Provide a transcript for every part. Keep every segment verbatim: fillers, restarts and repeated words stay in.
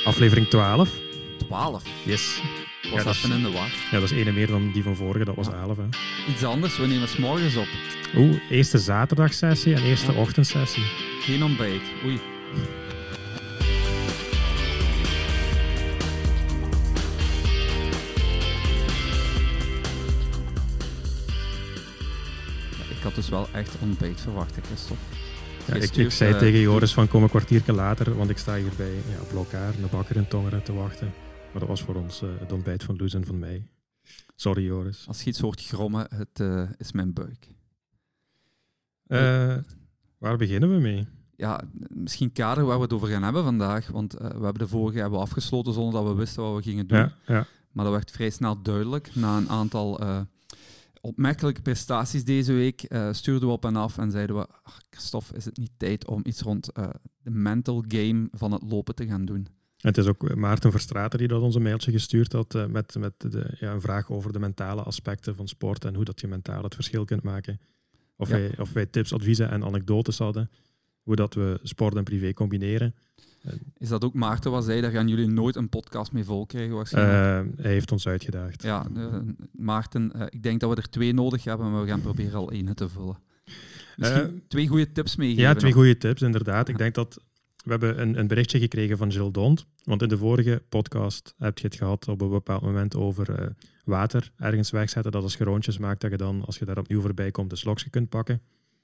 Aflevering twaalf. twaalf? Yes. Ik was Ja, dat even is- in de war. Ja, dat is één meer dan die van vorige, dat was Ja. elf. Hè. Iets anders, we nemen 's morgens op. Oeh, eerste zaterdagsessie en eerste Ja. ochtendsessie. Geen ontbijt. Oei. Ja, ik had dus wel echt ontbijt verwacht, hè, Christophe. Ja, Jij ik, ik stuurt, zei eh, tegen Joris van kom een kwartiertje later, want ik sta hier bij ja, op elkaar, de bakker in Tongeren te wachten. Maar dat was voor ons eh, het ontbijt van Loes en van mij. Sorry Joris. Als je iets hoort grommen, het eh, is mijn buik. Eh, waar beginnen we mee? Ja, misschien kader waar we het over gaan hebben vandaag, want eh, we hebben de vorige hebben we afgesloten zonder dat we wisten wat we gingen doen. Ja, ja. Maar dat werd vrij snel duidelijk. Na een aantal eh, opmerkelijke prestaties deze week eh, stuurden we op en af en zeiden we, ach, Christophe, is het niet tijd om iets rond eh, de mental game van het lopen te gaan doen? Het is ook Maarten Verstraeten die dat ons een mailtje gestuurd had eh, met, met de, ja, een vraag over de mentale aspecten van sport en hoe dat je mentaal het verschil kunt maken. Of, Ja. wij, of wij tips, adviezen en anekdotes hadden, hoe dat we sport en privé combineren. Is dat ook Maarten wat zei? Daar gaan jullie nooit een podcast mee vol krijgen waarschijnlijk. Uh, hij heeft ons uitgedaagd. Ja, uh, Maarten, uh, ik denk dat we er twee nodig hebben, maar we gaan proberen al één te vullen. Misschien uh, twee goede tips meegeven. Ja, twee nog. goede tips, inderdaad. Ja. Ik denk dat we hebben een, een berichtje gekregen van Gilles Dont, want in de vorige podcast heb je het gehad op een bepaald moment over uh, water ergens wegzetten, dat als je rondjes maakt, dat je dan, als je daar opnieuw voorbij komt, een slokje kunt pakken.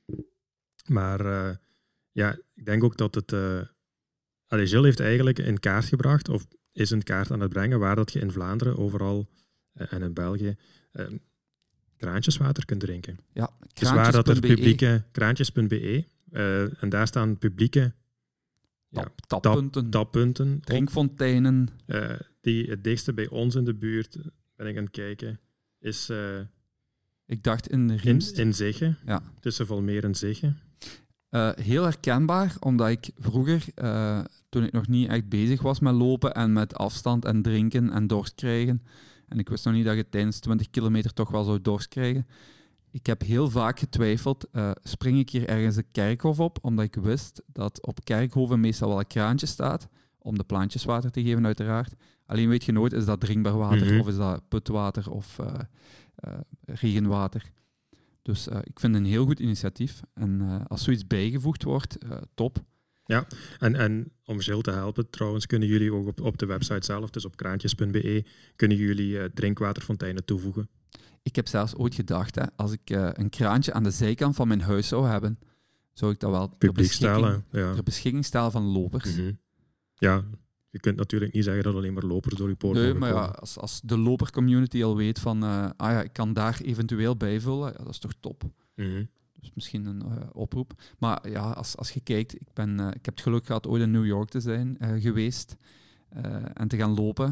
Maar uh, ja, ik denk ook dat het... Uh, Allee, Gilles heeft eigenlijk in kaart gebracht, of is een kaart aan het brengen, waar dat je in Vlaanderen overal uh, en in België uh, kraantjeswater kunt drinken. Ja, het is waar dat er publieke kraantjes punt be uh, en daar staan publieke Tap, ja, tappunten, tap, tappunten drinkfonteinen. Uh, die het dichtste bij ons in de buurt, ben ik aan het kijken, is uh, ik dacht in Riemst. In, in Zegge, ja. Tussen Valmeer en Zegge. Uh, heel herkenbaar, omdat ik vroeger, uh, toen ik nog niet echt bezig was met lopen en met afstand en drinken en dorst krijgen, en ik wist nog niet dat je tijdens twintig kilometer toch wel zou dorst krijgen, ik heb heel vaak getwijfeld, uh, spring ik hier ergens een kerkhof op, omdat ik wist dat op kerkhoven meestal wel een kraantje staat, om de plantjes water te geven uiteraard. Alleen weet je nooit, is dat drinkbaar water mm-hmm. of is dat putwater of uh, uh, regenwater. Dus uh, ik vind het een heel goed initiatief. En uh, als zoiets bijgevoegd wordt, uh, top. Ja, en, en om Gilles te helpen, trouwens, kunnen jullie ook op, op de website zelf, dus op kraantjes punt be, kunnen jullie uh, drinkwaterfonteinen toevoegen. Ik heb zelfs ooit gedacht, hè, als ik uh, een kraantje aan de zijkant van mijn huis zou hebben, zou ik dat wel ter beschikking, ja. ter beschikking stellen van lopers. Mm-hmm. Ja, je kunt natuurlijk niet zeggen dat alleen maar lopers door je poort nee, mogen maar komen. Ja, als, als de lopercommunity al weet van, uh, ah ja, ik kan daar eventueel bijvullen, ja, dat is toch top. Mm-hmm. Dus misschien een uh, oproep. Maar ja, als, als je kijkt, ik, ben, uh, ik heb het geluk gehad ooit in New York te zijn uh, geweest uh, en te gaan lopen.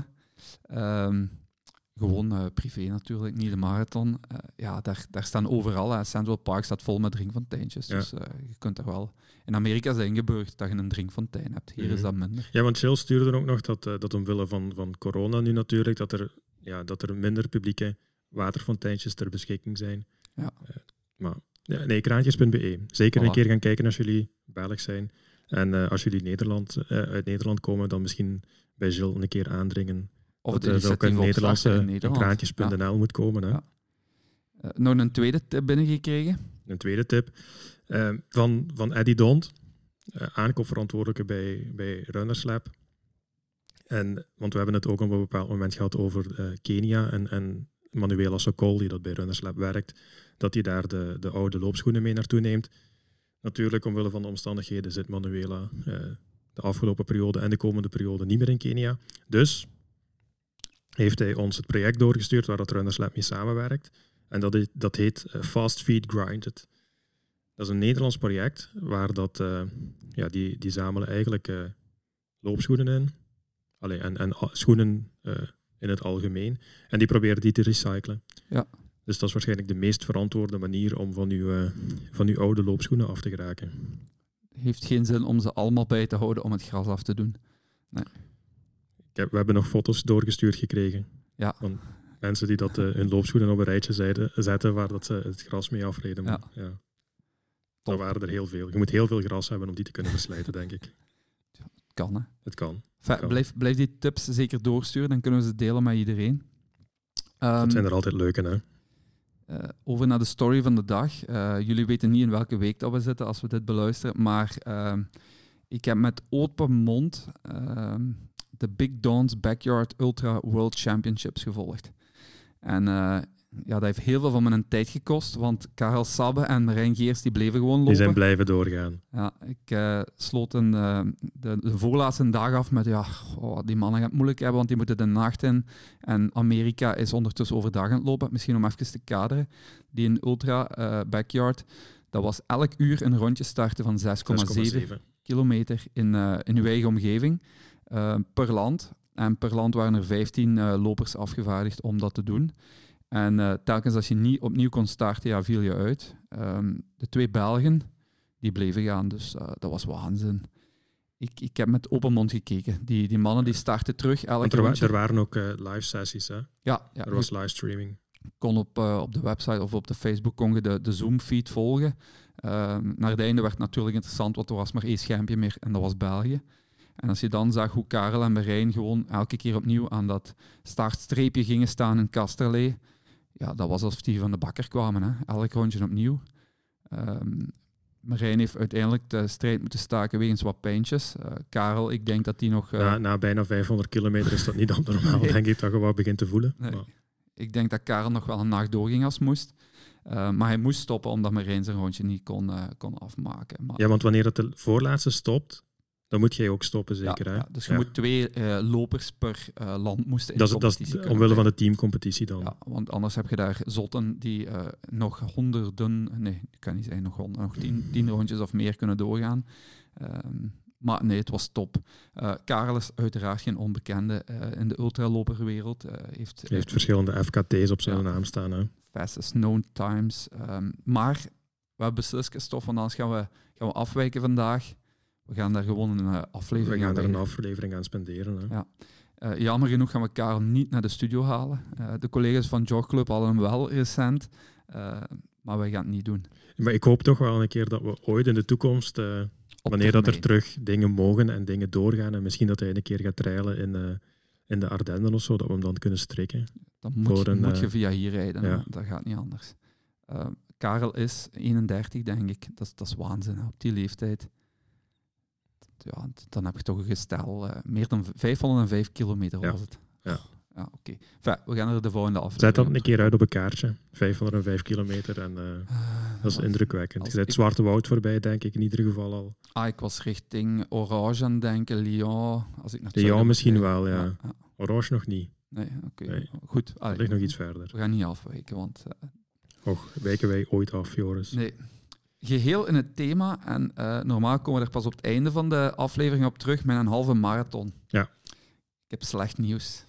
Um, gewoon uh, privé natuurlijk, niet de marathon. Uh, ja, daar, daar staan overal. Hè. Central Park staat vol met drinkfonteintjes. Ja. Dus uh, je kunt daar wel... In Amerika is het ingeburgerd dat je een drinkfontein hebt. Hier mm-hmm. is dat minder. Ja, want Gilles stuurde ook nog dat, uh, dat omwille van, van corona nu natuurlijk, dat er, ja, dat er minder publieke waterfonteintjes ter beschikking zijn. Ja. Uh, maar ja, nee, kraantjes punt be. Zeker voilà. een keer gaan kijken als jullie Belg zijn. En uh, als jullie Nederland, uh, uit Nederland komen, dan misschien bij Gilles een keer aandringen. Of dat het er ook een Nederlandse in Nederland. kraantjes punt n l ja. moet komen. Hè? Ja. Uh, nog een tweede tip binnengekregen. Een tweede tip uh, van, van Eddie Dont, uh, aankoopverantwoordelijke bij, bij Runners Lab. En, want we hebben het ook op een bepaald moment gehad over uh, Kenia en, en Manuela Sokol, die dat bij Runners Lab werkt, dat hij daar de, de oude loopschoenen mee naartoe neemt. Natuurlijk, omwille van de omstandigheden zit Manuela uh, de afgelopen periode en de komende periode niet meer in Kenia. Dus heeft hij ons het project doorgestuurd waar dat Runners Lab mee samenwerkt. En dat, is, dat heet uh, Fast Feet Grinded. Dat is een Nederlands project waar dat, uh, ja, die, die zamelen eigenlijk uh, loopschoenen in. Allee, en, en schoenen uh, in het algemeen. En die proberen die te recyclen. Ja. Dus dat is waarschijnlijk de meest verantwoorde manier om van uw, uh, van uw oude loopschoenen af te geraken. Heeft geen zin om ze allemaal bij te houden om het gras af te doen. Nee. Ik heb, we hebben nog foto's doorgestuurd gekregen. Ja. Van mensen die dat uh, hun loopschoenen op een rijtje zeiden, zetten waar dat ze het gras mee afreden. Ja. Ja. Dat waren er heel veel. Je moet heel veel gras hebben om die te kunnen verslijten, denk ik. kan, hè. Het kan. Enfin, kan. Blijf, blijf die tips zeker doorsturen, dan kunnen we ze delen met iedereen. Um, dat zijn er altijd leuke, hè. Uh, over naar de story van de dag. Uh, jullie weten niet in welke week dat we zitten als we dit beluisteren, maar uh, ik heb met open mond uh, de Big Don's Backyard Ultra World Championships gevolgd. En uh, ja, dat heeft heel veel van mijn tijd gekost, want Karel Sabbe en Marijn Geers die bleven gewoon lopen. Die zijn blijven doorgaan. Ja, ik uh, sloot een, uh, de, de voorlaatste dag af met, ja, oh, die mannen gaan het moeilijk hebben, want die moeten de nacht in. En Amerika is ondertussen overdag aan het lopen. Misschien om even te kaderen. Die in Ultra uh, Backyard, dat was elk uur een rondje starten van zes komma zeven kilometer in, uh, in uw eigen omgeving uh, per land. En per land waren er vijftien uh, lopers afgevaardigd om dat te doen. En uh, telkens als je niet opnieuw kon starten, ja, viel je uit. Um, de twee Belgen, die bleven gaan, dus uh, dat was waanzin. Ik, ik heb met open mond gekeken. Die, die mannen die starten terug elke er, wa- rondje. er waren ook uh, live sessies, hè? Ja, ja. Er was livestreaming. Kon op, uh, op de website of op de Facebook kon je de, de Zoom-feed volgen. Uh, naar het einde werd het natuurlijk interessant, want er was maar één schermpje meer en dat was België. En als je dan zag hoe Karel en Marijn gewoon elke keer opnieuw aan dat startstreepje gingen staan in Kasterlee, ja, dat was alsof die van de bakker kwamen, hè. Elk rondje opnieuw. Um, Marijn heeft uiteindelijk de strijd moeten staken wegens wat pijntjes. Uh, Karel, ik denk dat die nog... Uh... Na, na bijna vijfhonderd kilometer is dat niet abnormaal, nee. Denk ik, dat je wat begint te voelen. Nee. Maar... Ik denk dat Karel nog wel een nacht doorging als moest. Uh, maar hij moest stoppen omdat Marijn zijn rondje niet kon, uh, kon afmaken. Maar... Ja, want wanneer dat de voorlaatste stopt, dan moet jij ook stoppen, zeker. Ja, hè? ja, dus je ja. moet twee uh, lopers per uh, land moesten in dat de is, competitie dat is omwille van de teamcompetitie dan. Ja, want anders heb je daar zotten die uh, nog honderden, nee, ik kan niet zeggen nog honderd, nog tien, tien rondjes of meer kunnen doorgaan. Um, maar nee, het was top. Uh, Karel is uiteraard geen onbekende uh, in de ultraloperwereld. Uh, heeft, Hij heeft verschillende F K T's op zijn ja, naam staan. Hè? Fastest known times. Um, maar we hebben beslist, Christophe, want anders gaan we, gaan we afwijken vandaag. We gaan daar gewoon een uh, aflevering aan We gaan aan daar een aflevering aan spenderen. Hè? Ja. Uh, jammer genoeg gaan we Karel niet naar de studio halen. Uh, de collega's van Jog Club hadden hem wel recent, uh, maar wij gaan het niet doen. Maar ik hoop toch wel een keer dat we ooit in de toekomst, uh, wanneer dat er terug dingen mogen en dingen doorgaan, en misschien dat hij een keer gaat trailen in, uh, in de Ardennen of zo, dat we hem dan kunnen strikken. Dan moet, je, een, moet uh, je via hier rijden, ja. Dat gaat niet anders. Uh, Karel is eenendertig, denk ik. Dat, dat is waanzin, hè, op die leeftijd. Ja, dan heb je toch een gestel. Uh, meer dan vijfhonderdvijf kilometer was ja. het. Ja. Oh, ja, oké. Okay. Enfin, we gaan er de volgende aflevering. Zet dat een keer uit op een kaartje. vijfhonderdvijf kilometer. En, uh, uh, dat is indrukwekkend. Je bent het Zwarte Woud voorbij, denk ik, in ieder geval al. Ah, ik was richting Orange aan het denken, Lyon. Als ik naar het Lyon misschien ben. wel, ja. ja, ja. Orange nog niet. Nee, oké. Okay. Nee. Goed. Allee, dat ligt nog iets verder. We gaan niet afwijken, want... Uh, Och, wijken wij ooit af, Joris? Nee. Geheel in het thema, en uh, normaal komen we er pas op het einde van de aflevering op terug met een halve marathon. Ja. Ik heb slecht nieuws.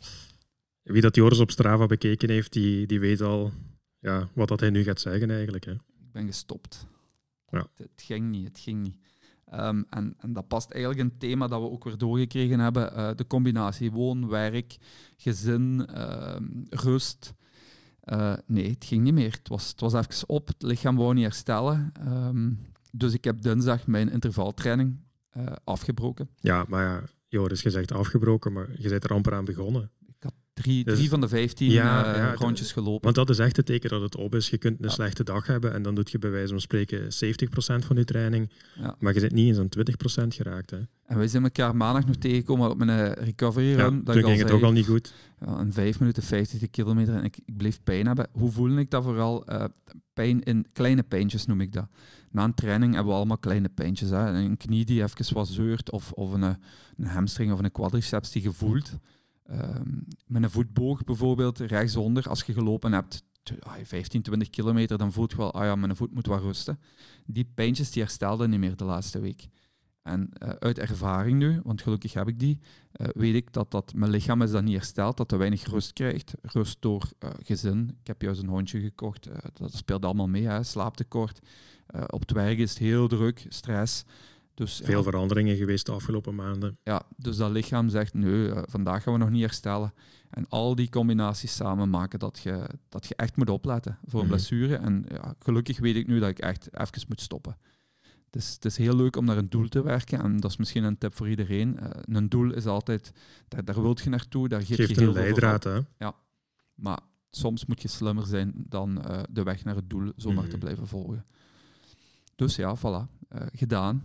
Wie dat Joris op Strava bekeken heeft, die, die weet al ja, wat dat hij nu gaat zeggen eigenlijk. Hè. Ik ben gestopt. Ja. Het, het ging niet, het ging niet. Um, en, en dat past eigenlijk in het thema dat we ook weer doorgekregen hebben. Uh, de combinatie woon, werk, gezin, uh, rust... Uh, nee, het ging niet meer. Het was, het was even op. Het lichaam wou niet herstellen. Um, dus ik heb dinsdag mijn intervaltraining uh, afgebroken. Ja, maar ja, Joris, je zegt afgebroken, maar je bent er amper aan begonnen. Ik had drie, dus, drie van de vijftien ja, uh, ja, rondjes gelopen. Want dat is echt het teken dat het op is. Je kunt een ja. slechte dag hebben en dan doe je bij wijze van spreken zeventig procent van je training. Ja. Maar je bent niet eens aan twintig procent geraakt. Hè. En wij zijn elkaar maandag nog tegengekomen op mijn recovery run. Ja, dat toen ging het ook al niet goed. Ja, een vijf minuten vijftig kilometer en ik, ik bleef pijn hebben. Hoe voelde ik dat vooral? Uh, pijn in kleine pijntjes noem ik dat. Na een training hebben we allemaal kleine pijntjes. Hè. Een knie die even wat zeurt of, of een, een hamstring of een quadriceps die je voelt. Um, met een voetboog bijvoorbeeld, rechtsonder, als je gelopen hebt vijftien, twintig kilometer, dan voelt je wel, ah ja, mijn voet moet wat rusten. Die pijntjes die herstelden niet meer de laatste week. En uh, uit ervaring nu, want gelukkig heb ik die, uh, weet ik dat, dat mijn lichaam is dat niet herstelt, dat te weinig rust krijgt. Rust door uh, gezin. Ik heb juist een hondje gekocht, uh, dat speelt allemaal mee, hè. Slaaptekort. Uh, op het werk is het heel druk, stress. Dus, Veel ja, veranderingen geweest de afgelopen maanden. Ja, dus dat lichaam zegt, nee, uh, vandaag gaan we nog niet herstellen. En al die combinaties samen maken dat je, dat je echt moet opletten voor een mm-hmm. blessure. En ja, gelukkig weet ik nu dat ik echt even moet stoppen. Het is, het is heel leuk om naar een doel te werken en dat is misschien een tip voor iedereen. Uh, een doel is altijd, daar, daar wil je naartoe, daar geef Geeft je heel een leidraad, hè? Ja, maar soms moet je slimmer zijn dan uh, de weg naar het doel zomaar mm. te blijven volgen. Dus ja, voilà, uh, gedaan.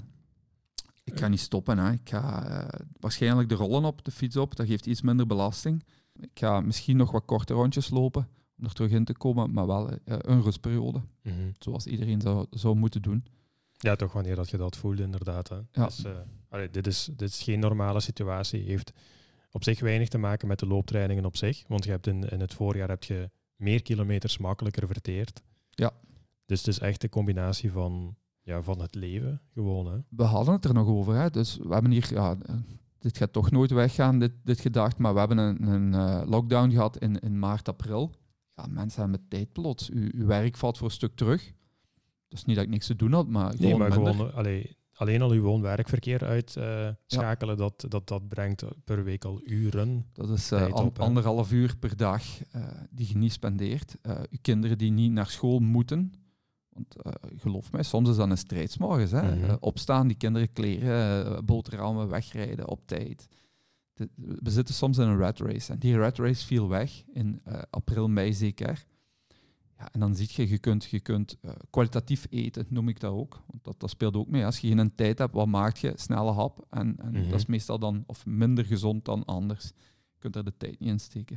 Ik ga niet stoppen. Hè. Ik ga uh, waarschijnlijk de rollen op, de fiets op. Dat geeft iets minder belasting. Ik ga misschien nog wat korte rondjes lopen om er terug in te komen, maar wel uh, een rustperiode. Mm-hmm. Zoals iedereen zou, zou moeten doen. Ja, toch wanneer dat je dat voelt, inderdaad. Hè. Ja. Dus, uh, allee, dit, is, dit is geen normale situatie. Heeft op zich weinig te maken met de looptrainingen op zich. Want je hebt in, in het voorjaar heb je meer kilometers makkelijker verteerd. Ja. Dus het is echt een combinatie van... Ja, van het leven, gewoon. Hè. We hadden het er nog over. Hè. Dus we hebben hier... Ja, dit gaat toch nooit weggaan, dit, dit gedacht. Maar we hebben een, een uh, lockdown gehad in, in maart, april. Ja, mensen hebben met tijd plots. U, uw werk valt voor een stuk terug. Dus niet dat ik niks te doen had, maar gewoon Nee, maar minder. gewoon... Allee, alleen al uw woon-werkverkeer uitschakelen, uh, ja. dat, dat, dat brengt per week al uren. Dat is uh, an, op, anderhalf uur per dag uh, die je niet spendeert. Uh, uw kinderen die niet naar school moeten... Want uh, geloof mij, soms is dat een strijdsmorgens. Hè? Mm-hmm. Uh, opstaan, die kinderen kleren, uh, boterhammen, wegrijden op tijd. De, we zitten soms in een rat race. En die rat race viel weg in uh, april, mei zeker. Ja, en dan zie je, je kunt, je kunt uh, kwalitatief eten, noem ik dat ook. Want dat, dat speelt ook mee. Als je geen tijd hebt, wat maak je? Snelle hap. En, en mm-hmm. dat is meestal dan of minder gezond dan anders. Je kunt er de tijd niet in steken.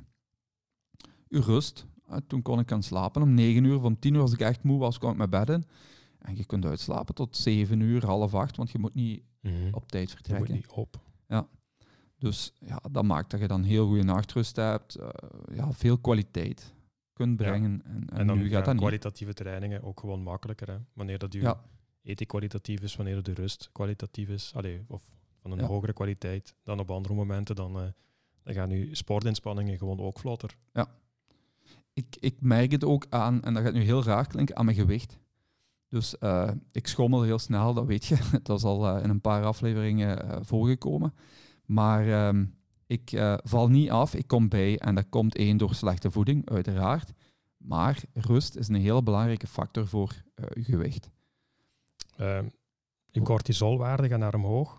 Uw rust. Uh, toen kon ik gaan slapen om negen uur. Om tien uur, als ik echt moe was, kwam ik mijn bed in. En je kunt uitslapen tot zeven uur, half acht, want je moet niet mm-hmm. op tijd vertrekken. Je moet niet op. Ja. Dus ja, dat maakt dat je dan heel goede nachtrust hebt. Uh, ja, veel kwaliteit kunt brengen. Ja. En, en, en dan nu gaat dat kwalitatieve niet. Trainingen ook gewoon makkelijker. Hè? Wanneer dat je ja. eten kwalitatief is, wanneer de rust kwalitatief is. Allee, of van een ja. hogere kwaliteit dan op andere momenten. Dan, uh, dan gaan je sportinspanningen gewoon ook vlotter. Ja. Ik, ik merk het ook aan, en dat gaat nu heel raar klinken, aan mijn gewicht. Dus uh, ik schommel heel snel, dat weet je. Dat is al uh, in een paar afleveringen uh, voorgekomen. Maar um, ik uh, val niet af, ik kom bij. En dat komt één door slechte voeding, uiteraard. Maar rust is een heel belangrijke factor voor uh, je gewicht. Uh, je cortisolwaarden gaan naar omhoog.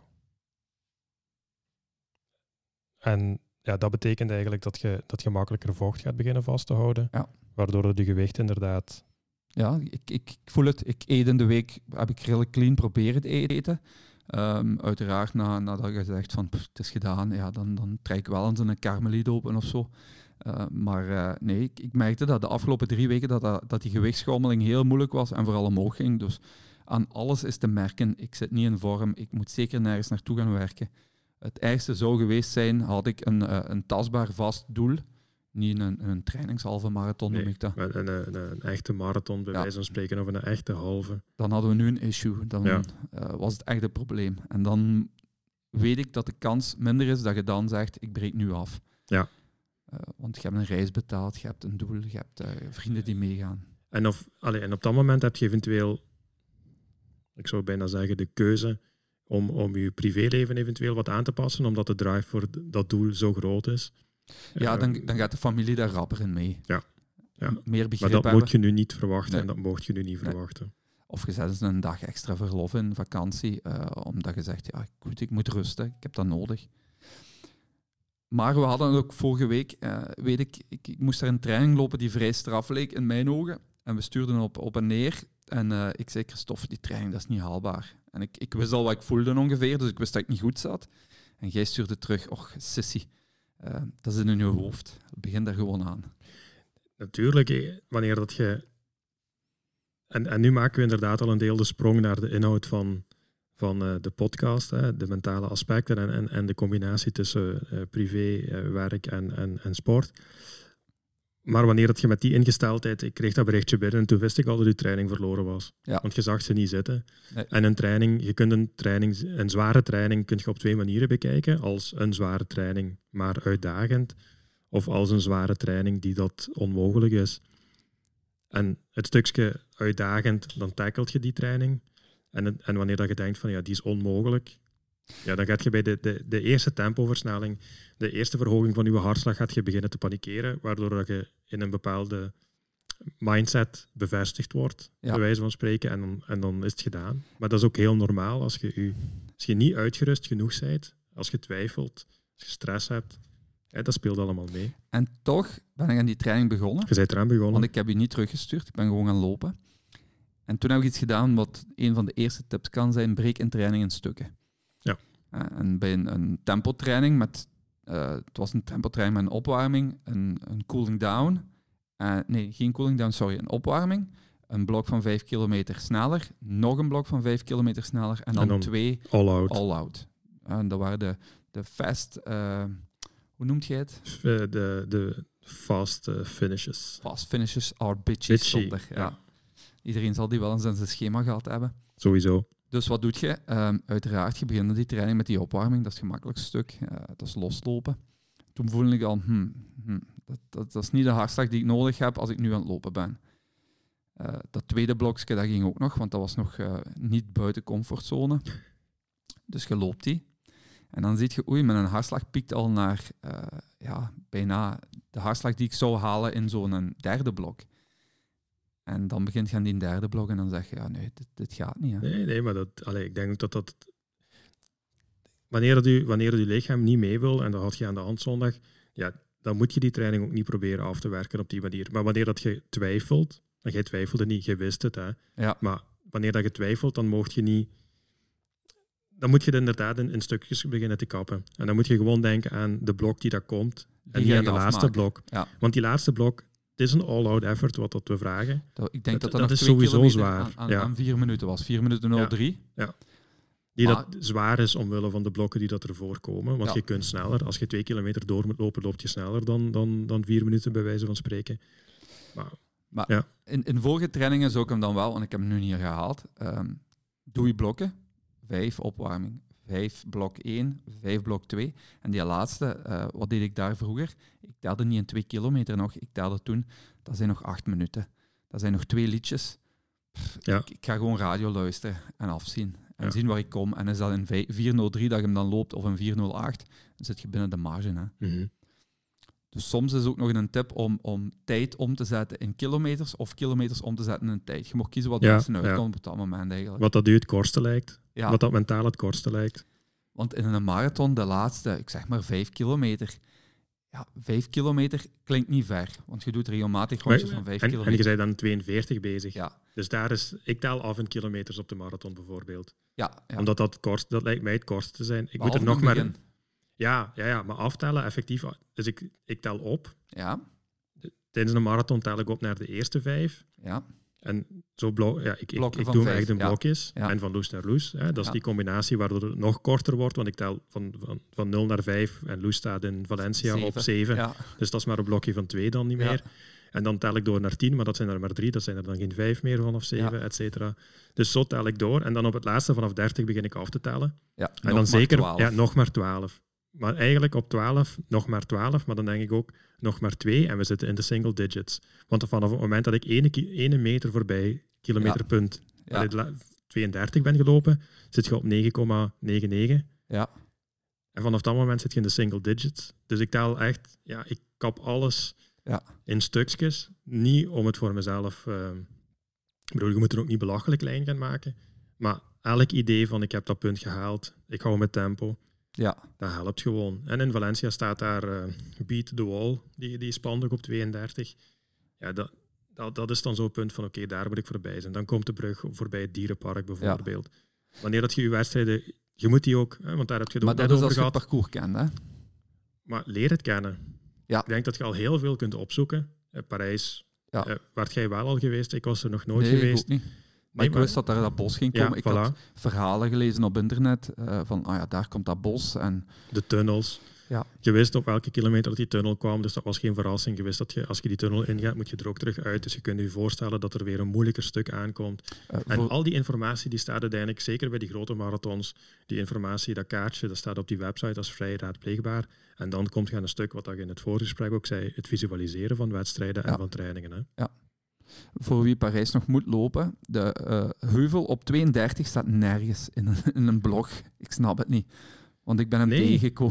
En... Ja, dat betekent eigenlijk dat je, dat je makkelijker vocht gaat beginnen vast te houden. Ja. Waardoor de gewicht inderdaad... Ja, ik, ik, ik voel het. Ik eet in de week, heb ik redelijk clean proberen te eten. Um, uiteraard, na, nadat je zegt van pff, het is gedaan, ja, dan, dan trek ik wel eens een karmeliet open of zo. Uh, maar uh, nee, ik, ik merkte dat de afgelopen drie weken dat, dat, dat die gewichtsschommeling heel moeilijk was en vooral omhoog ging. Dus aan alles is te merken, ik zit niet in vorm, ik moet zeker nergens naartoe gaan werken. Het ergste zou geweest zijn, had ik een, uh, een tastbaar vast doel. Niet een, een trainingshalve marathon, nee, noem ik dat. Een, een, een echte marathon, bij ja. wijze van spreken, of een echte halve. Dan hadden we nu een issue. Dan ja. uh, was het echt een probleem. En dan weet ik dat de kans minder is dat je dan zegt, ik breek nu af. Ja. Uh, want je hebt een reis betaald, je hebt een doel, je hebt uh, vrienden die meegaan. En, of, allee, en op dat moment heb je eventueel, ik zou bijna zeggen, de keuze... Om, om je privéleven eventueel wat aan te passen, omdat de drive voor dat doel zo groot is. Ja, uh, dan, dan gaat de familie daar rapper in mee. Ja. ja. Meer begrip maar dat hebben. moet je nu niet verwachten nee. en dat mocht je nu niet nee. verwachten. Of je zet eens een dag extra verlof in, vakantie, uh, omdat je zegt, ja, goed, ik moet rusten, ik heb dat nodig. Maar we hadden ook vorige week, uh, weet ik, ik, ik moest er een training lopen die vrij straf leek in mijn ogen. En we stuurden op, op en neer. En uh, ik zei, Christophe, die training, dat is niet haalbaar. En ik, ik wist al wat ik voelde ongeveer, dus ik wist dat ik niet goed zat. En jij stuurde terug, och, sissy, uh, dat is in je hoofd. Begin daar gewoon aan. Natuurlijk, wanneer dat je... En, en nu maken we inderdaad al een deel de sprong naar de inhoud van, van uh, de podcast, hè, de mentale aspecten en, en, en de combinatie tussen uh, privé, uh, werk en, en, en sport. Maar wanneer dat je met die ingesteldheid... Ik kreeg dat berichtje binnen en toen wist ik al dat je training verloren was. Ja. Want je zag ze niet zitten. Nee. En een training, je kunt een training... Een zware training kun je op twee manieren bekijken. Als een zware training, maar uitdagend. Of als een zware training die dat onmogelijk is. En het stukje uitdagend, dan tackelt je die training. En, en wanneer dat je denkt van ja, die is onmogelijk... Ja, dan gaat je bij de, de, de eerste tempoversnelling, de eerste verhoging van je hartslag, gaat je beginnen te panikeren, waardoor dat je in een bepaalde mindset bevestigd wordt, Ja. bij wijze van spreken, en dan, en dan is het gedaan. Maar dat is ook heel normaal als je, u, als je niet uitgerust genoeg bent, als je twijfelt, als je stress hebt. Ja, dat speelt allemaal mee. En toch ben ik aan die training begonnen. Je bent eraan begonnen. Want ik heb je niet teruggestuurd. Ik ben gewoon gaan lopen. En toen heb ik iets gedaan wat een van de eerste tips kan zijn. Breek een training in stukken. Ja. Uh, en bij een, een tempotraining met... Uh, het was een tempotraining met een opwarming, een, een cooling down. Uh, nee, geen cooling down, sorry. Een opwarming. Een blok van vijf kilometer sneller. Nog een blok van vijf kilometer sneller. En dan, En dan twee all-out. all-out. En dat waren de, de fast... Uh, hoe noemt jij het? De, de fast uh, finishes. Fast finishes are bitchy. Bitchy, Zonder, ja. ja. Iedereen zal die wel eens in zijn schema gehad hebben. Sowieso. Dus wat doe je? Um, uiteraard, je begint die training met die opwarming. Dat is het gemakkelijkste stuk. Uh, dat is loslopen. Toen voelde ik al, hmm, hmm, dat, dat, dat is niet de hartslag die ik nodig heb als ik nu aan het lopen ben. Uh, dat tweede blokje, dat ging ook nog, want dat was nog uh, niet buiten comfortzone. Dus je loopt die. En dan zie je, oei, mijn hartslag piekt al naar uh, ja, bijna de hartslag die ik zou halen in zo'n derde blok. En dan begint je aan die derde blok en dan zeg je, ja, nee, dit, dit gaat niet. Hè. Nee, nee, maar dat, allee, ik denk ook dat dat... Wanneer het u, wanneer het uw lichaam niet mee wil, en dat had je aan de hand zondag, ja, dan moet je die training ook niet proberen af te werken op die manier. Maar wanneer dat je twijfelt, en jij twijfelde niet, je wist het, hè. Ja. Maar wanneer dat je twijfelt, dan mocht je niet... Dan moet je het inderdaad in, in stukjes beginnen te kappen. En dan moet je gewoon denken aan de blok die dat komt, Die en niet ga aan je de laatste afmaken. blok. Ja. Want die laatste blok, het is een all-out effort wat dat we vragen. Dat, ik denk dat Dat- dat, dat nog is twee sowieso kilometer zwaar, Aan, aan, ja. aan vier minuten was. vier minuten nul drie. Die Maar- dat zwaar is omwille van de blokken die dat ervoor komen. Want Ja. je kunt sneller. Als je twee kilometer door moet lopen, loopt je sneller dan, dan, dan vier minuten, bij wijze van spreken. Maar, Maar Ja. in, in vorige trainingen zou ik hem dan wel, want ik heb hem nu niet gehaald. Um, doe je blokken. Vijf opwarming. Vijf blok één, vijf blok twee. En die laatste, uh, wat deed ik daar vroeger? Ik telde niet in twee kilometer nog. Ik telde toen, dat zijn nog acht minuten. Dat zijn nog twee liedjes. Pff, Ja. ik, ik ga gewoon radio luisteren en afzien. En Ja. zien waar ik kom. En is dat in vier nul drie dat je hem dan loopt of in vier nul acht, dan zit je binnen de marge. Hè. mhm. Dus soms is ook nog een tip om, om tijd om te zetten in kilometers of kilometers om te zetten in tijd. Je mag kiezen wat Ja, het beste uitkomt ja. op dat moment eigenlijk. Wat dat u het kortste lijkt. Ja, Wat dat mentaal het kortste lijkt. want in een marathon, de laatste, ik zeg maar vijf kilometer. Ja, vijf kilometer klinkt niet ver, want je doet regelmatig rondjes Maar- van vijf en, en kilometer. je bent dan tweeënveertig bezig. Ja, Dus daar is... Ik tel af in kilometers op de marathon bijvoorbeeld. ja, ja. Omdat dat, kort, dat lijkt mij het kortste te zijn. Ik moet Behalve er nog het maar... begin. Ja, ja, ja, maar aftellen effectief. Dus ik, ik tel op. Ja, Tijdens een marathon tel ik op naar de eerste vijf. ja, En zo blo- ja, ik, ik, Blokken ik van doe hem vijf, echt in ja. blokjes. Ja. En van loes naar loes. Hè. Dat is Ja. die combinatie waardoor het nog korter wordt. Want ik tel van, van, van nul naar vijf. En loes staat in Valencia Zeven. op zeven. ja, Dus dat is maar een blokje van twee dan niet Ja. meer. En dan tel ik door naar tien. Maar dat zijn er maar drie. Dat zijn er dan geen vijf meer vanaf zeven, Ja. et cetera. Dus zo tel ik door. En dan op het laatste vanaf dertig begin ik af te tellen. ja. En nog dan maar zeker twaalf. Ja, nog maar twaalf. Maar eigenlijk op twaalf, nog maar twaalf. Maar dan denk ik ook nog maar twee. En we zitten in de single digits. Want vanaf het moment dat ik ene, ki- ene meter voorbij kilometerpunt Ja. allee, de la- tweeëndertig ben gelopen, zit je op negen komma negenennegentig. Ja. En vanaf dat moment zit je in de single digits. Dus ik tel echt, ja, ik kap alles Ja. in stukjes. Niet om het voor mezelf... Uh, ik bedoel, je moet er ook niet belachelijk klein gaan maken. Maar elk idee van ik heb dat punt gehaald, ik hou mijn tempo, Ja. dat helpt gewoon. En in Valencia staat daar uh, Beat the Wall, die, die spandoek op tweeëndertig. Ja, dat, dat, dat is dan zo'n punt van oké, okay, daar moet ik voorbij zijn. Dan komt de brug voorbij het dierenpark bijvoorbeeld. Ja. Wanneer dat je je wedstrijden... Je moet die ook, hè, want daar heb je het Maar ook dat net is over als je het gehad. parcours kent, hè? Maar leer het kennen. Ja. Ik denk dat je al heel veel kunt opzoeken. Uh, Parijs, Ja. uh, waar jij wel al geweest? Ik was er nog nooit nee, ik geweest. ook niet. Maar Nee, ik wist dat er dat bos ging komen. Ja, ik voilà. had verhalen gelezen op internet uh, van, ah ja, daar komt dat bos. En De tunnels. Ja. Je wist op welke kilometer dat die tunnel kwam, dus dat was geen verrassing. Je wist dat je, als je die tunnel ingaat, moet je er ook terug uit. Dus je kunt je voorstellen dat er weer een moeilijker stuk aankomt. uh, En voor, al die informatie die staat uiteindelijk, zeker bij die grote marathons, die informatie, dat kaartje, dat staat op die website, dat is vrij raadpleegbaar. En dan komt je aan een stuk, wat je in het voorgesprek ook zei, het visualiseren van wedstrijden en Ja. van trainingen. Hè. voor wie Parijs nog moet lopen, de uh, heuvel op tweeëndertig staat nergens in een, in een blog. Ik snap het niet. Want ik ben hem Nee. tegengekomen.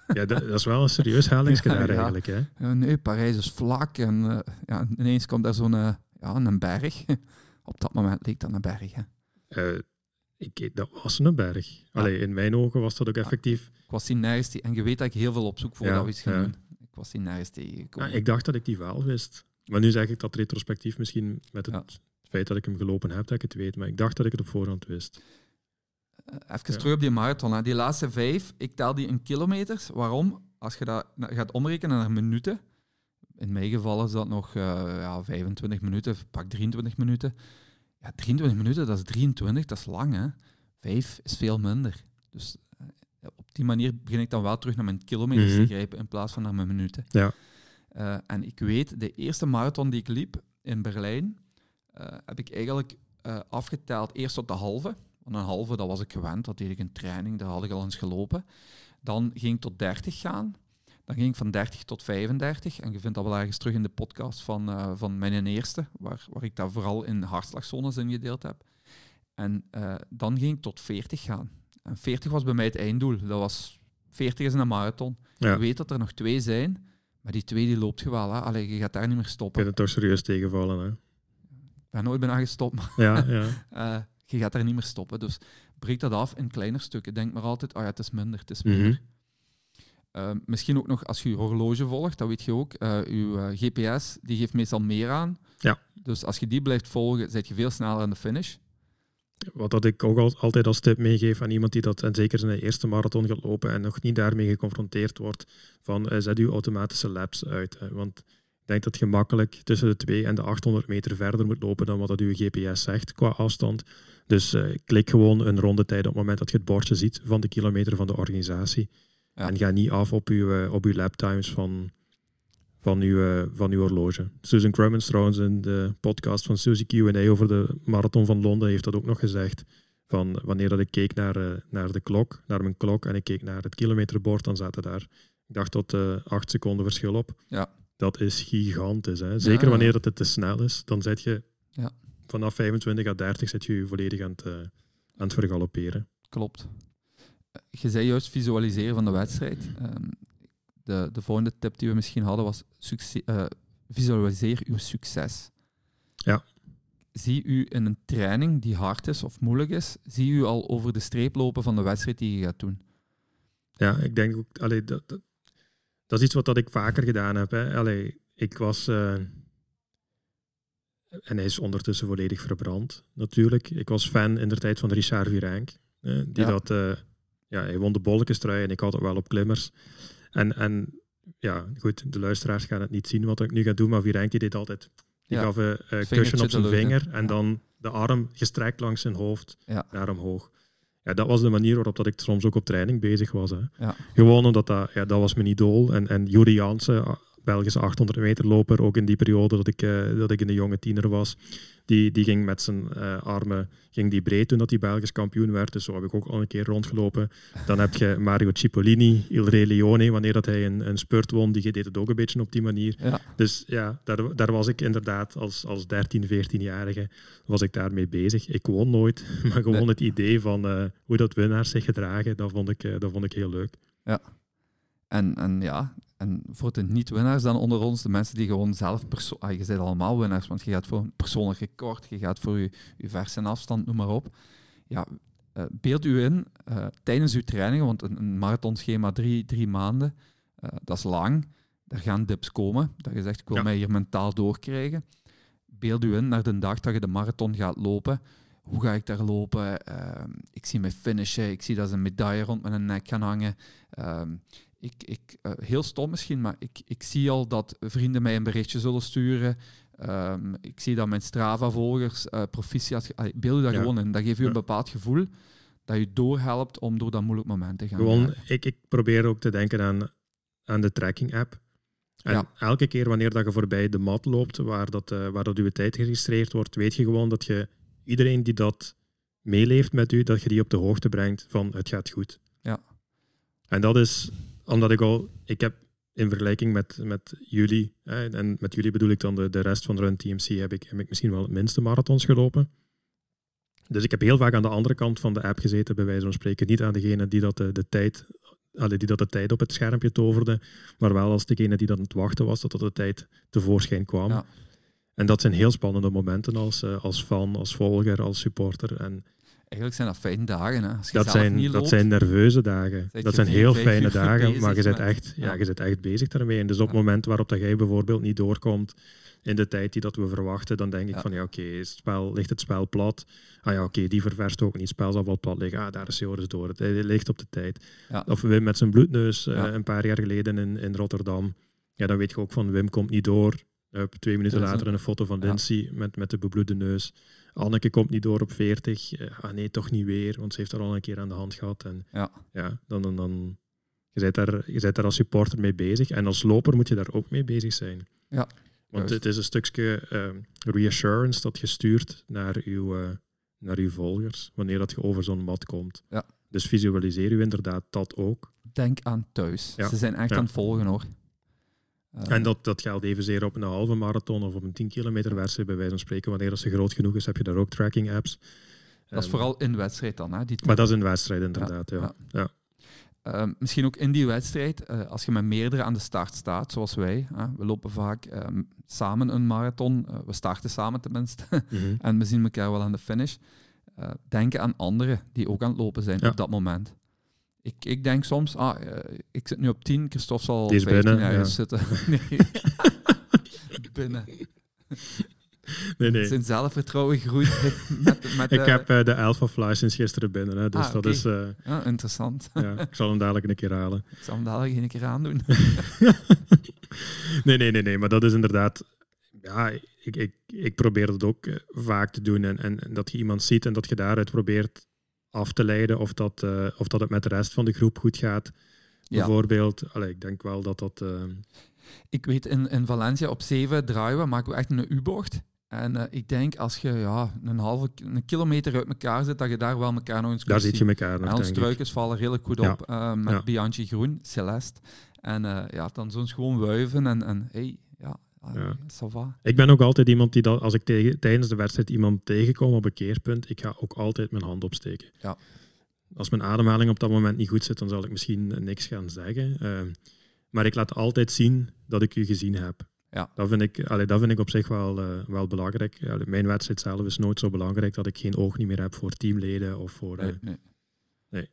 Ja, dat, dat is wel een serieus helingsje daar ja, eigenlijk. Hè? Ja, nee, Parijs is vlak en uh, ja, ineens komt daar zo'n uh, ja, een berg. Op dat moment leek dat een berg. Hè. Uh, ik, dat was een berg. Allee, ja. In mijn ogen was dat ook effectief. Ja, ik was die nergens tegen. En je weet dat ik heel veel opzoek voor ja, dat we iets gaan ja. doen. Ik was die nergens tegengekomen. Ja, ik dacht dat ik die wel wist. Maar nu zeg ik dat retrospectief misschien met het ja. feit dat ik hem gelopen heb, dat ik het weet. Maar ik dacht dat ik het op voorhand wist. Uh, even ja. terug op die marathon. Hè. Die laatste vijf, ik tel die in kilometers. Waarom? Als je dat gaat omrekenen naar minuten, in mijn geval is dat nog uh, ja, vijfentwintig minuten, pak drieëntwintig minuten. Ja, drieëntwintig minuten, dat is drieëntwintig, dat is lang, hè. Vijf is veel minder. Dus uh, op die manier begin ik dan wel terug naar mijn kilometers mm-hmm. te grijpen in plaats van naar mijn minuten. Ja. Uh, en ik weet, de eerste marathon die ik liep in Berlijn, uh, heb ik eigenlijk uh, afgeteld eerst tot de halve. Want een halve, dat was ik gewend, dat deed ik in training, daar had ik al eens gelopen. Dan ging ik tot dertig gaan. Dan ging ik van dertig tot vijfendertig. En je vindt dat wel ergens terug in de podcast van, uh, van mijn eerste, waar, waar ik dat vooral in hartslagzones ingedeeld heb. En uh, dan ging ik tot veertig gaan. En veertig was bij mij het einddoel. Dat was, veertig is een marathon. Ja. Je weet dat er nog twee zijn, maar die twee die loopt je wel. Hè? Allee, je gaat daar niet meer stoppen. Je kunt het toch serieus tegenvallen, hè? Ik ben nooit bijna gestopt, maar ja, ja. uh, je gaat daar niet meer stoppen. Dus breek dat af in kleiner stukken. Denk maar altijd, oh ja, het is minder, het is minder. Mm-hmm. Uh, misschien ook nog als je je horloge volgt, dat weet je ook. Uh, je uh, G P S die geeft meestal meer aan. Ja. Dus als je die blijft volgen, zit je veel sneller aan de finish. Wat dat ik ook al, altijd als tip meegeef aan iemand die dat, en zeker zijn eerste marathon gaat lopen en nog niet daarmee geconfronteerd wordt, van uh, zet je automatische laps uit. Hè. Want ik denk dat je gemakkelijk tussen de twee en de achthonderd meter verder moet lopen dan wat dat je G P S zegt qua afstand. Dus uh, klik gewoon een rondetijd op het moment dat je het bordje ziet van de kilometer van de organisatie. Ja. En ga niet af op uw, op uw laptimes van, van, uw, van uw horloge. Susan Crummins trouwens in de podcast van Suzy Q en A over de marathon van Londen heeft dat ook nog gezegd. Van wanneer dat ik keek naar, uh, naar de klok, naar mijn klok en ik keek naar het kilometerbord, dan zaten daar, ik dacht tot uh, acht seconden verschil op. Ja. Dat is gigantisch. Hè? Zeker ja, ja. wanneer dat het te snel is, dan zit je ja. vanaf vijfentwintig à dertig zit je, je volledig aan het, uh, aan het vergalopperen. Klopt. Je zei juist visualiseren van de wedstrijd. Um, de, de volgende tip die we misschien hadden was succes, uh, visualiseer uw succes. Ja. Zie u in een training die hard is of moeilijk is, zie u al over de streep lopen van de wedstrijd die je gaat doen. Ja, ik denk ook, allee, dat, dat, dat is iets wat dat ik vaker gedaan heb. Hè. Allee, ik was, uh, en hij is ondertussen volledig verbrand natuurlijk. Ik was fan in de tijd van Richard Virenque, uh, die ja. dat... Uh, Ja, hij won de bolletjestrui en ik had het wel op klimmers. En, en ja, goed, de luisteraars gaan het niet zien wat ik nu ga doen, maar Virenque deed altijd... Die ja. gaf een uh, cushion op zijn vinger en ja. dan de arm gestrekt langs zijn hoofd ja. naar omhoog. Ja, dat was de manier waarop dat ik soms ook op training bezig was. Hè. Ja. Gewoon omdat dat, ja, dat was mijn idool. En, en Juri Jansen, Belgische achthonderd meter loper, ook in die periode dat ik, uh, dat ik in de jonge tiener was, die, die ging met zijn uh, armen ging die breed toen dat hij Belgisch kampioen werd. Dus zo heb ik ook al een keer rondgelopen. Dan heb je Mario Cipollini, Il Re Leone, wanneer dat hij een, een spurt won, die deed het ook een beetje op die manier. Ja. Dus ja, daar, daar was ik inderdaad als, als dertien, veertienjarige was ik daarmee bezig. Ik won nooit, maar gewoon nee. het idee van uh, hoe dat winnaars zich gedragen, dat vond ik, uh, dat vond ik heel leuk. Ja. En, en ja, en voor de niet-winnaars dan onder ons, de mensen die gewoon zelf... Perso- ah, je bent allemaal winnaars, want je gaat voor een persoonlijk record, je gaat voor je, je vers en afstand, noem maar op. Ja, uh, beeld u in, uh, tijdens uw trainingen, want een, een marathonschema drie, drie maanden, uh, dat is lang. Er gaan dips komen, dat je zegt, ik wil ja. mij hier mentaal doorkrijgen. Beeld u in naar de dag dat je de marathon gaat lopen. Hoe ga ik daar lopen? Uh, ik zie mij finishen, ik zie dat ze een medaille rond mijn nek gaan hangen. Uh, Ik, ik, uh, heel stom misschien, maar ik, ik zie al dat vrienden mij een berichtje zullen sturen. Um, ik zie dat mijn Strava-volgers uh, proficiat... Uh, beeld je dat ja. gewoon in. Dat geeft u ja. een bepaald gevoel dat je doorhelpt om door dat moeilijk moment te gaan. Gewoon, ik, ik probeer ook te denken aan, aan de tracking-app. En ja. elke keer wanneer dat je voorbij de mat loopt, waar dat, uh, waar dat uw tijd geregistreerd wordt, weet je gewoon dat je iedereen die dat meeleeft met u, dat je die op de hoogte brengt van het gaat goed. Ja. En dat is... Omdat ik al, ik heb in vergelijking met, met jullie, hè, en met jullie bedoel ik dan de, de rest van Run T M C, heb ik, heb ik misschien wel het minste marathons gelopen. Dus ik heb heel vaak aan de andere kant van de app gezeten, bij wijze van spreken. Niet aan degene die dat de, de tijd allee, die dat de tijd op het schermpje toverde, maar wel als degene die dat aan het wachten was, dat dat de tijd tevoorschijn kwam. Ja. En dat zijn heel spannende momenten als, uh, als fan, als volger, als supporter. En eigenlijk zijn dat fijne dagen. Hè. Als je dat, zelf zijn, niet dat loopt, zijn nerveuze dagen. Dat zijn heel vier, fijne dagen, bezig maar je bent, met, echt, ja. Ja, je bent echt bezig daarmee. En dus op het ja. moment waarop dat jij bijvoorbeeld niet doorkomt in de tijd die dat we verwachten, dan denk ik Ja. van ja, oké, okay, ligt het spel plat? Ah ja, oké, okay, die ververst ook niet. Het spel zal wel plat liggen. Ah, daar is Joris door. Het, het ligt op de tijd. Ja. Of Wim met zijn bloedneus uh, Ja. een paar jaar geleden in, in Rotterdam. Ja, dan weet je ook van Wim komt niet door. Uh, twee minuten Dus later een, een foto van ja. Lindsay met, met de bebloede neus. Anneke komt niet door op veertig. Uh, ah nee, toch niet weer, want ze heeft er al een keer aan de hand gehad. En ja, ja dan, dan, dan je bent daar, je bent daar als supporter mee bezig. En als loper moet je daar ook mee bezig zijn. Ja, want juist. het is een stukje uh, reassurance dat je stuurt naar uw, uh, naar uw volgers wanneer dat je over zo'n mat komt. Ja. Dus visualiseer u inderdaad dat ook. Denk aan thuis. Ja. Ze zijn echt Ja. aan het volgen, hoor. Uh, En dat, dat geldt evenzeer op een halve marathon of op een tien kilometer wedstrijd, bij wijze van spreken. Wanneer dat ze groot genoeg is, heb je daar ook tracking apps. dat is Um, vooral in wedstrijd dan. Hè, die maar dat is een wedstrijd inderdaad, ja. Ja. ja. ja. Uh, misschien ook in die wedstrijd, uh, als je met meerdere aan de start staat, zoals wij. Uh, we lopen vaak um, samen een marathon. Uh, we starten samen tenminste. Mm-hmm. En we zien elkaar wel aan de finish. Uh, denken aan anderen die ook aan het lopen zijn Ja. op dat moment. Ik, ik denk soms, ah, uh, ik zit nu op tien, Christophe zal Die is vijftien binnen, ergens ja. zitten. Nee. binnen. Nee, nee. Zijn zelfvertrouwen groeit met, met Ik uh, heb uh, de Elf of License gisteren binnen, hè, dus Ah, dat oké. is... Uh, ja, interessant. ja, ik zal hem dadelijk een keer halen. Ik zal hem dadelijk een keer aandoen. nee, nee, nee, nee, maar dat is inderdaad... Ja, ik, ik, ik probeer dat ook uh, vaak te doen. En, en, en dat je iemand ziet en dat je daaruit probeert af te leiden of dat, uh, of dat het met de rest van de groep goed gaat. Ja. Bijvoorbeeld, allee, ik denk wel dat dat... Uh... Ik weet, in, in Valencia op zeven draaien we, maken we echt een U-bocht. En uh, ik denk als je ja, een halve een kilometer uit elkaar zit, dat je daar wel elkaar nog eens Daar zit je elkaar nog, en onze denk struikens vallen redelijk goed Ja. op, uh, met Ja. Bianchi groen, Celeste. En uh, ja, dan zo'n gewoon wuiven en, en hey, ja, uh, Ja. ça va. Ik ben ook altijd iemand die, dat, als ik tegen, tijdens de wedstrijd iemand tegenkom op een keerpunt, ik ga ook altijd mijn hand opsteken. Ja. Als mijn ademhaling op dat moment niet goed zit, dan zal ik misschien niks gaan zeggen. Uh, maar ik laat altijd zien dat ik u gezien heb. Ja. Dat, vind ik, allee, dat vind ik op zich wel, uh, wel belangrijk. Allee, mijn wedstrijd zelf is nooit zo belangrijk dat ik geen oog niet meer heb voor teamleden of voor... Uh, Nee, nee. nee.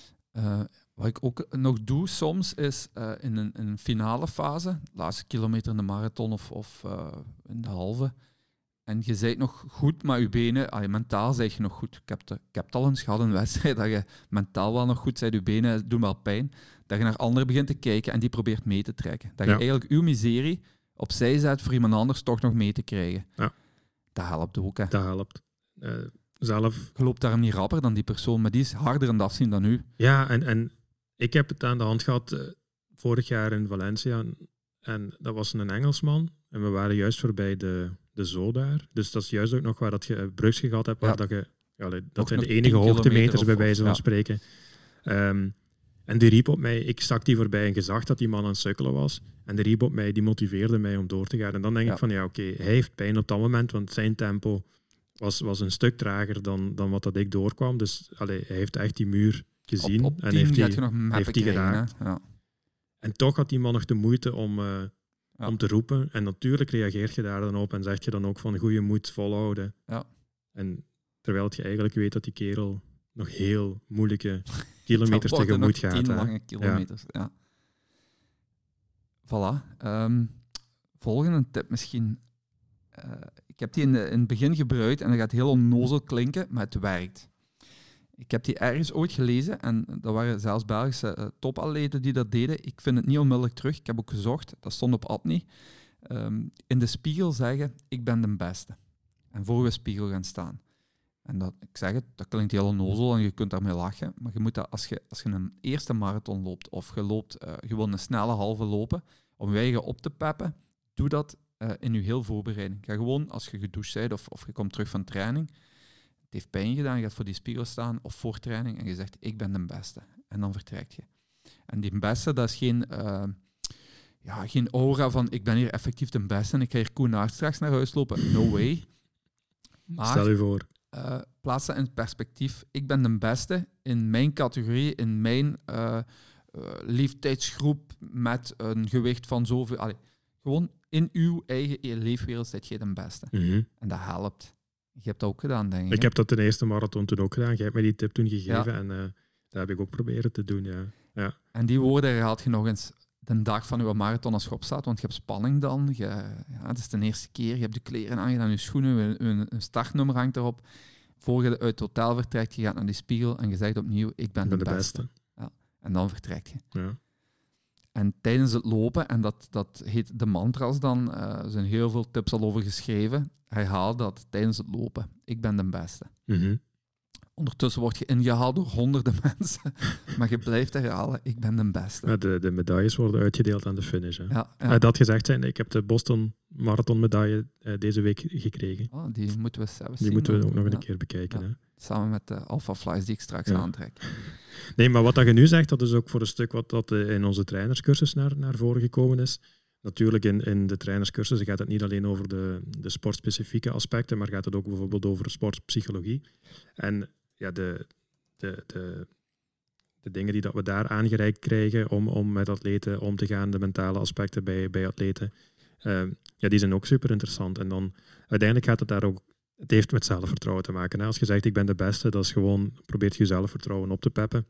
Uh, wat ik ook nog doe soms is uh, in, een, in een finale fase, laatste kilometer in de marathon of, of uh, in de halve, en je bent nog goed, maar je benen, allee, mentaal zeg je nog goed. Ik heb, de, ik heb het al eens gehad in een wedstrijd dat je mentaal wel nog goed bent, je benen doen wel pijn, dat je naar anderen begint te kijken en die probeert mee te trekken. Dat je Ja. eigenlijk uw miserie opzij zet voor iemand anders toch nog mee te krijgen. Ja. Dat helpt ook. Hè. Dat helpt. Uh, zelf... Je loopt daarom niet rapper dan die persoon, maar die is harder aan het afzien dan u. Ja, en, en ik heb het aan de hand gehad uh, vorig jaar in Valencia. En, en dat was een Engelsman. En we waren juist voorbij de, de Zoo daar. Dus dat is juist ook nog waar dat je Brugsge gehad hebt. Waar Ja. dat je, ja, dat Nog zijn de nog enige tien hoogtemeters kilometer bij of- wijze van ja. spreken. Um, en die riep op mij, ik stak die voorbij en gezag dat die man aan het sukkelen was. En die riep op mij, die motiveerde mij om door te gaan. En dan denk Ja. ik van, ja oké, okay, hij heeft pijn op dat moment, want zijn tempo was, was een stuk trager dan, dan wat dat ik doorkwam. Dus allee, hij heeft echt die muur gezien. Op, op en tien heeft gaat die, je nog mappen heeft die krijgen, geraakt. hè. Ja. En toch had die man nog de moeite om, uh, Ja. om te roepen. En natuurlijk reageert je daar dan op en zeg je dan ook van goede moed volhouden. Ja. En terwijl je eigenlijk weet dat die kerel nog heel moeilijke kilometers Dat worden tegemoet nog gaat. tien hè. lange kilometers, ja. Voilà. Um, volgende tip misschien. Uh, ik heb die in, de, in het begin gebruikt en dat gaat heel onnozel klinken, maar het werkt. Ik heb die ergens ooit gelezen en dat waren zelfs Belgische uh, topatleten die dat deden. Ik vind het niet onmiddellijk terug. Ik heb ook gezocht. Dat stond op Adni. Um, in de spiegel zeggen, ik ben de beste. En voor je spiegel gaan staan. En dat, ik zeg het, dat klinkt heel onnozel en je kunt daarmee lachen. Maar je moet dat, als je, als je een eerste marathon loopt of je loopt uh, gewoon een snelle halve lopen, om je eigen op te peppen, doe dat uh, in je heel voorbereiding. Ga gewoon, als je gedoucht bent of, of je komt terug van training, het heeft pijn gedaan, je gaat voor die spiegel staan of voor training en je zegt, ik ben de beste. En dan vertrek je. En die beste, dat is geen, uh, ja, geen aura van, ik ben hier effectief de beste en ik ga hier koenaard straks naar huis lopen. No way. Maar, Stel je voor. Uh, plaats dat in perspectief. Ik ben de beste in mijn categorie, in mijn uh, uh, leeftijdsgroep met een gewicht van zoveel... Allee, gewoon in uw eigen leefwereld zit jij de beste. Mm-hmm. En dat helpt. Je hebt dat ook gedaan, denk ik. Ik hè? heb dat de eerste marathon toen ook gedaan. Jij hebt mij die tip toen gegeven Ja. en uh, dat heb ik ook proberen te doen, ja. ja. En die woorden herhaalt je nog eens de dag van uw marathon als je opstaat, want je hebt spanning dan. Je, ja, het is de eerste keer, je hebt de kleren aangedaan, je schoenen, een, een startnummer hangt erop. Voor je uit het hotel vertrekt, je gaat naar die spiegel en je zegt opnieuw, ik ben, Ik ben de, de beste. beste. Ja. En dan vertrek je. Ja. En tijdens het lopen, en dat, dat heet de mantras dan, uh, er zijn heel veel tips al over geschreven, herhaal dat tijdens het lopen. Ik ben de beste. Mm-hmm. Ondertussen word je ingehaald door honderden mensen, maar je blijft herhalen, ik ben de beste. Ja, de, de medailles worden uitgedeeld aan de finish. Hè. Ja, ja. Uh, dat gezegd zijn, ik heb de Boston Marathon medaille uh, deze week gekregen. Oh, die moeten we zelfs Die zien. moeten we ook nog ja. een keer bekijken. Ja. Hè. Samen met de Alpha Flies die ik straks Ja. aantrek. Nee, maar wat dat je nu zegt, dat is ook voor een stuk wat dat in onze trainerscursus naar, naar voren gekomen is. Natuurlijk, in, in de trainerscursussen gaat het niet alleen over de, de sportspecifieke aspecten, maar gaat het ook bijvoorbeeld over sportpsychologie. En ja, de, de, de, de dingen die dat we daar aangereikt krijgen om, om met atleten om te gaan, de mentale aspecten bij, bij atleten, uh, ja, die zijn ook super interessant. En dan uiteindelijk gaat het daar ook, het heeft met zelfvertrouwen te maken. Hè. Als je zegt, ik ben de beste, dat is gewoon, probeert je zelfvertrouwen op te peppen.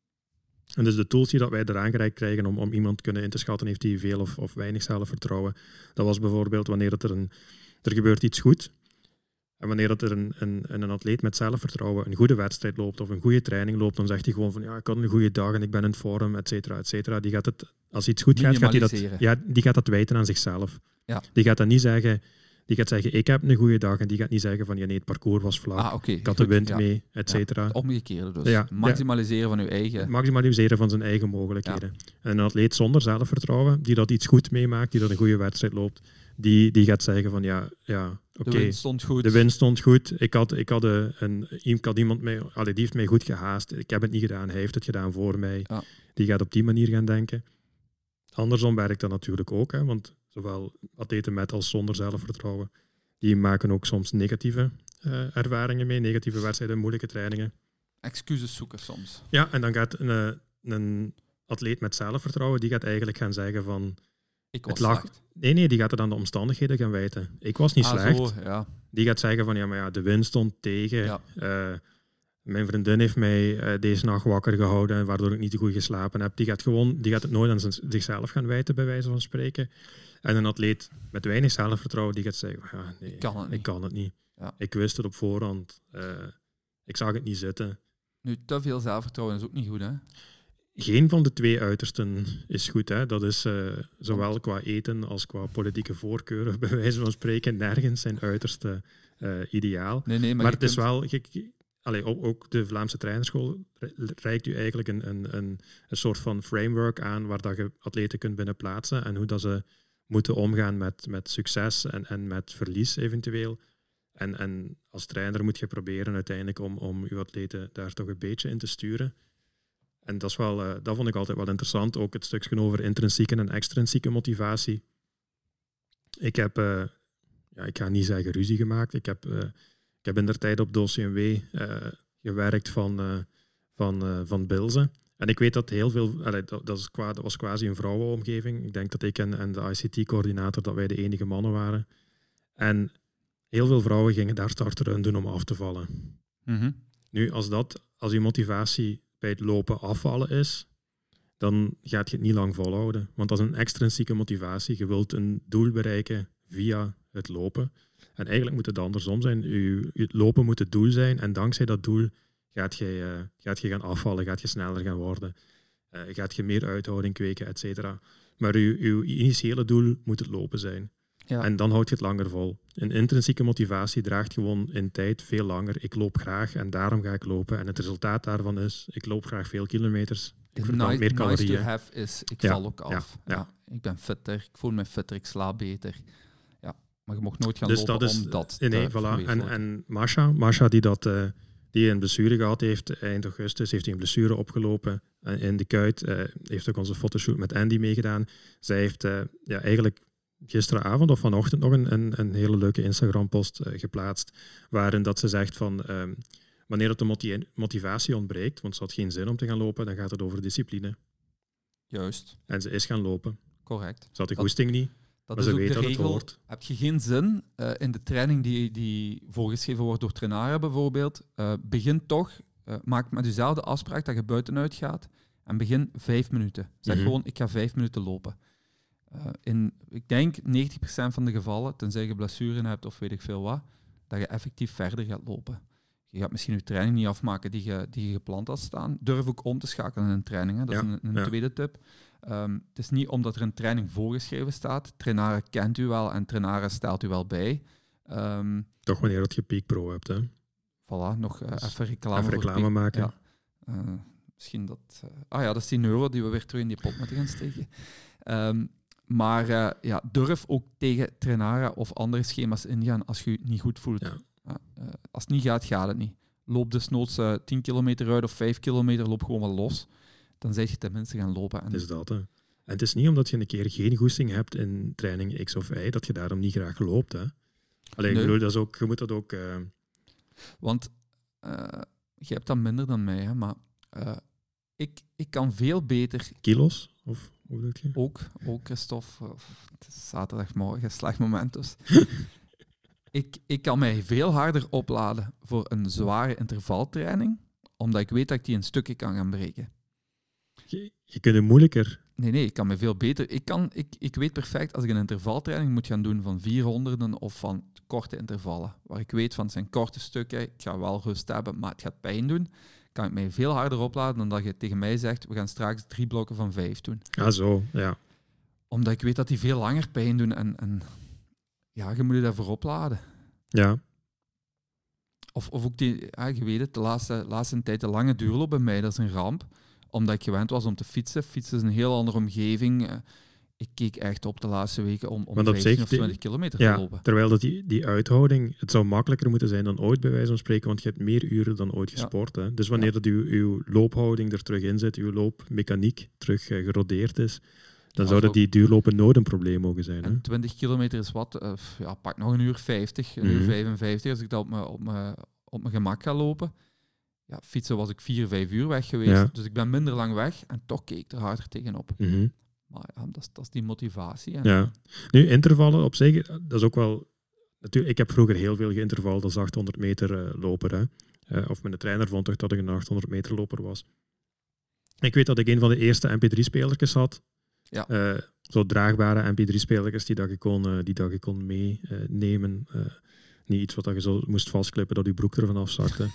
En dus de tools die dat wij eraan gereikt krijgen om, om iemand te kunnen in te schatten, heeft hij veel of, of weinig zelfvertrouwen. Dat was bijvoorbeeld wanneer het er, een, er gebeurt iets goed. En wanneer het er een, een, een atleet met zelfvertrouwen een goede wedstrijd loopt of een goede training loopt, dan zegt hij gewoon van ja, ik had een goede dag en ik ben in vorm, et cetera, et cetera. Die gaat het, als iets goed gaat, gaat hij dat, ja, die gaat dat wijten aan zichzelf. Ja. Die gaat dan niet zeggen, die gaat zeggen, ik heb een goede dag, en die gaat niet zeggen van ja, nee, het parcours was vlak, Ah, okay, ik had goed, de wind ja. mee, et cetera. Ja, het omgekeerde dus. Ja, maximaliseren ja. van uw eigen... Maximaliseren van zijn eigen mogelijkheden. Ja. En een atleet zonder zelfvertrouwen, die dat iets goed meemaakt, die dat een goede wedstrijd loopt, die, die gaat zeggen van ja, ja oké. Okay, de wind stond goed. De wind stond goed. Ik had, ik had, een, een, ik had iemand mee, allee, die heeft mij goed gehaast. Ik heb het niet gedaan, hij heeft het gedaan voor mij. Ja. Die gaat op die manier gaan denken. Andersom werkt dat natuurlijk ook, hè, want zowel atleten met als zonder zelfvertrouwen, die maken ook soms negatieve uh, ervaringen mee, negatieve wedstrijden, moeilijke trainingen. Excuses zoeken soms. Ja, en dan gaat een, een atleet met zelfvertrouwen, die gaat eigenlijk gaan zeggen van... Ik was het lag, slecht. Nee, nee, die gaat er dan de omstandigheden gaan wijten. Ik was niet ah, slecht. Zo, ja. Die gaat zeggen van, ja, maar ja, de wind stond tegen. Ja. Uh, mijn vriendin heeft mij uh, deze nacht wakker gehouden, waardoor ik niet goed geslapen heb. Die gaat, gewoon, die gaat het nooit aan z- zichzelf gaan wijten, bij wijze van spreken. En een atleet met weinig zelfvertrouwen, die gaat zeggen, ja, nee, ik kan het niet. Ik, kan het niet. Ja. Ik wist het op voorhand. Uh, ik zag het niet zitten. Nu, te veel zelfvertrouwen is ook niet goed, hè? Geen van de twee uitersten is goed. Hè. Dat is uh, zowel qua eten als qua politieke voorkeuren, bij wijze van spreken, nergens zijn uiterste uh, ideaal. Nee, nee, maar maar het kunt... is wel... Je, allee, ook, ook de Vlaamse trainerschool reikt u eigenlijk een, een, een, een soort van framework aan waar dat je atleten kunt binnen plaatsen en hoe dat ze moeten omgaan met, met succes en, en met verlies eventueel. En, en als trainer moet je proberen uiteindelijk om, om uw atleten daar toch een beetje in te sturen. En dat, is wel, uh, dat vond ik altijd wel interessant. Ook het stukje over intrinsieke en extrinsieke motivatie. Ik heb, uh, ja, ik ga niet zeggen ruzie gemaakt. Ik heb, uh, ik heb in der tijd op de O C M W uh, gewerkt van, uh, van, uh, van Bilze. En ik weet dat heel veel... Allee, dat, dat, is qua, dat was quasi een vrouwenomgeving. Ik denk dat ik en, en de I C T-coördinator, dat wij de enige mannen waren. En heel veel vrouwen gingen daar starterun doen om af te vallen. Mm-hmm. Nu, als dat, als je motivatie bij het lopen afvallen is, dan gaat je het niet lang volhouden. Want dat is een extrinsieke motivatie. Je wilt een doel bereiken via het lopen. En eigenlijk moet het andersom zijn. Je, je lopen moet het doel zijn en dankzij dat doel gaat je, uh, gaat je gaan afvallen, gaat je sneller gaan worden, uh, gaat je meer uithouding kweken, et cetera. Maar je, je initiële doel moet het lopen zijn. Ja. En dan houd je het langer vol. Een intrinsieke motivatie draagt gewoon in tijd veel langer. Ik loop graag en daarom ga ik lopen. En het resultaat daarvan is, ik loop graag veel kilometers. Ik verbrand nice, meer calorieën. Nice to have is, ik ja. val ook af. Ja. Ja. Ja. Ik ben fitter, ik voel me fitter, ik slaap beter. Ja. Maar je mocht nooit gaan dus lopen dat is, om dat nee, nee, te voilà. En, en Masha, Masha die, dat, uh, die een blessure gehad heeft, eind augustus, heeft hij een blessure opgelopen in de kuit. Uh, heeft ook onze fotoshoot met Andy meegedaan. Zij heeft uh, ja, eigenlijk gisteravond of vanochtend nog een, een, een hele leuke Instagram-post uh, geplaatst, waarin dat ze zegt van, um, wanneer het de motiv- motivatie ontbreekt, want ze had geen zin om te gaan lopen, dan gaat het over discipline. Juist. En ze is gaan lopen. Correct. Ze had de Dat- goesting niet, Dat maar is ze ook weet de dat het regel. hoort. Heb je geen zin uh, in de training die, die voorgeschreven wordt door trainaren bijvoorbeeld, uh, begin toch, uh, maak met jezelf de afspraak dat je buitenuit gaat en begin vijf minuten. Zeg Mhm. gewoon, ik ga vijf minuten lopen. Uh, in, ik denk negentig procent van de gevallen, tenzij je blessuren hebt of weet ik veel wat, dat je effectief verder gaat lopen. Je gaat misschien je training niet afmaken die je, die je gepland had staan. Durf ook om te schakelen in een training. Hè. Dat Ja, is een, een ja. tweede tip. Um, het is niet omdat er een training voorgeschreven staat. Trainaren kent u wel en trainaren stelt u wel bij. Um, Toch wanneer dat je Peak Pro hebt. Hè? voilà, nog uh, Dus even reclame, Even voor reclame Peak. maken. Ja. Uh, misschien dat... Uh, ah ja, dat is tien euro die we weer terug in die pot moeten gaan steken. Um, maar uh, ja, durf ook tegen trainaren of andere schema's ingaan als je je niet goed voelt. Ja. Uh, uh, als het niet gaat, gaat het niet. Loop desnoods uh, tien kilometer uit of vijf kilometer, loop gewoon wel los. Dan zeg je tenminste gaan lopen. En Het is dat, hè. En het is niet omdat je een keer geen goesting hebt in training X of Y, dat je daarom niet graag loopt, hè. Alleen, Nee. ik bedoel, dat is ook, je moet dat ook... Uh... Want uh, je hebt dat minder dan mij, hè, maar uh, ik, ik kan veel beter... Kilo's? Of hoe bedoel je? Ook, ook Christophe. Of, het is zaterdagmorgen, slecht moment dus. ik, ik kan mij veel harder opladen voor een zware intervaltraining, omdat ik weet dat ik die in stukken kan gaan breken. Je, je kunt het moeilijker... Nee, nee, ik kan me veel beter... Ik, kan, ik, ik weet perfect, als ik een intervaltraining moet gaan doen van vierhonderden of van korte intervallen, waar ik weet van het zijn korte stukken, ik ga wel rust hebben, maar het gaat pijn doen, kan ik mij veel harder opladen dan dat je tegen mij zegt, we gaan straks drie blokken van vijf doen. Ah, zo, ja. Omdat ik weet dat die veel langer pijn doen en, en ja, je moet je daarvoor opladen. Ja. Of, of ook die, ja, je weet het, de laatste, laatste tijd de lange duurloop bij mij, dat is een ramp. Omdat ik gewend was om te fietsen. Fietsen is een heel andere omgeving. Ik keek echt op de laatste weken om, om vijftien of twintig kilometer ja, te lopen. Terwijl dat die, die uithouding, het zou makkelijker moeten zijn dan ooit bij wijze van spreken, want je hebt meer uren dan ooit gesport. Ja. Hè? Dus wanneer ja. dat uw, uw loophouding er terug in zit, uw loopmechaniek terug uh, gerodeerd is, dan ja, zouden die duurlopen nooit een probleem mogen zijn. En hè? twintig kilometer is wat? Uh, ja, pak nog een uur vijftig, een mm-hmm. uur vijfenvijftig, als ik dat op mijn op mijn, op mijn gemak ga lopen. Ja, fietsen was ik vier, vijf uur weg geweest. Ja. Dus ik ben minder lang weg en toch keek ik er harder tegenop. Mm-hmm. Maar ja, dat is, dat is die motivatie. En ja. Nu, intervallen op zich, dat is ook wel... Natuurlijk, ik heb vroeger heel veel geïntervald als achthonderd meter uh, loper. Hè. Uh, of mijn trainer vond toch dat ik een achthonderd meter loper was. Ik weet dat ik een van de eerste M P drie spelertjes had. Ja. Uh, zo draagbare M P drie spelertjes die dat je kon, uh, die dat je kon meenemen. Uh, niet iets wat je zo moest vastklippen dat je broek ervan afzakte.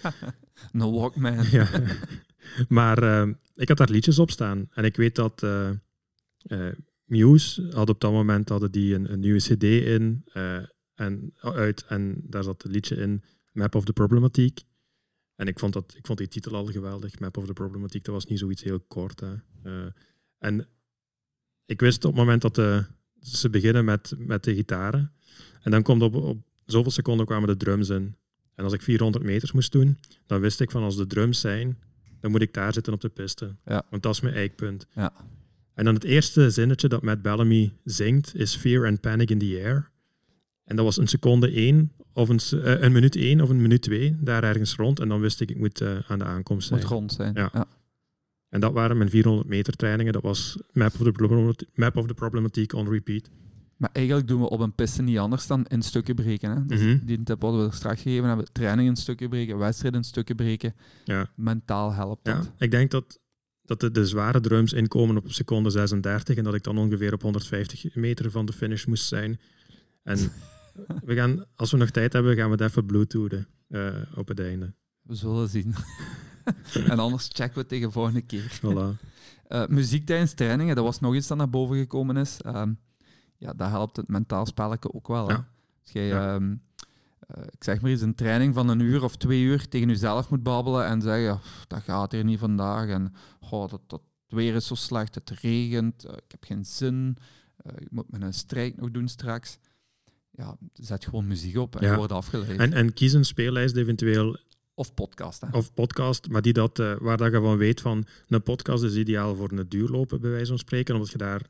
No Walkman. Ja. Maar uh, ik had daar liedjes op staan. En ik weet dat uh, uh, Muse had op dat moment hadden die een, een nieuwe cd in uh, en, uit. En daar zat het liedje in, Map of the Problematiek. En ik vond, dat, ik vond die titel al geweldig, Map of the Problematiek. Dat was niet zoiets heel kort. Hè. Uh, en ik wist op het moment dat de, ze beginnen met, met de gitaren. En dan komt op, op zoveel seconden kwamen de drums in. En als ik vierhonderd meters moest doen, dan wist ik van als de drums zijn, dan moet ik daar zitten op de piste. Ja. Want dat is mijn eikpunt. Ja. En dan het eerste zinnetje dat Matt Bellamy zingt is Fear and Panic in the Air. En dat was een seconde één, of een, uh, een minuut één of een minuut twee, daar ergens rond. En dan wist ik, ik moet uh, aan de aankomst zijn. Moet rond zijn. Ja. Ja. En dat waren mijn vierhonderd meter trainingen. Dat was Map of the, Problematiek, Map of the Problematiek on repeat. Maar eigenlijk doen we op een piste niet anders dan in stukken breken. Hè? Dus mm-hmm. Die tip hadden we er straks gegeven hebben. Training in stukken breken, wedstrijden in stukken breken. Ja. Mentaal helpt dat. Ja, ik denk dat, dat de, de zware drums inkomen op seconde zesendertig en dat ik dan ongeveer op honderdvijftig meter van de finish moest zijn. En we gaan, als we nog tijd hebben, gaan we het even bluetoothen uh, op het einde. We zullen zien. En anders checken we het tegen de volgende keer. Voilà. Uh, muziek tijdens trainingen, dat was nog iets dat naar boven gekomen is. Um, Ja, dat helpt het mentaal spelletje ook wel. Hè? Ja. Als jij, ja. um, uh, ik zeg maar eens, een training van een uur of twee uur tegen jezelf moet babbelen en zeggen, dat gaat hier niet vandaag en oh, dat, dat weer is zo slecht, het regent, uh, ik heb geen zin, uh, ik moet mijn strijk nog doen straks. Ja, zet gewoon muziek op en ja. je wordt afgeleid. En, en kies een speellijst eventueel. Of podcast. Hè? Of podcast, maar die dat, uh, waar dat je van weet van, een podcast is ideaal voor een duurlopen, bij wijze van spreken, omdat je daar...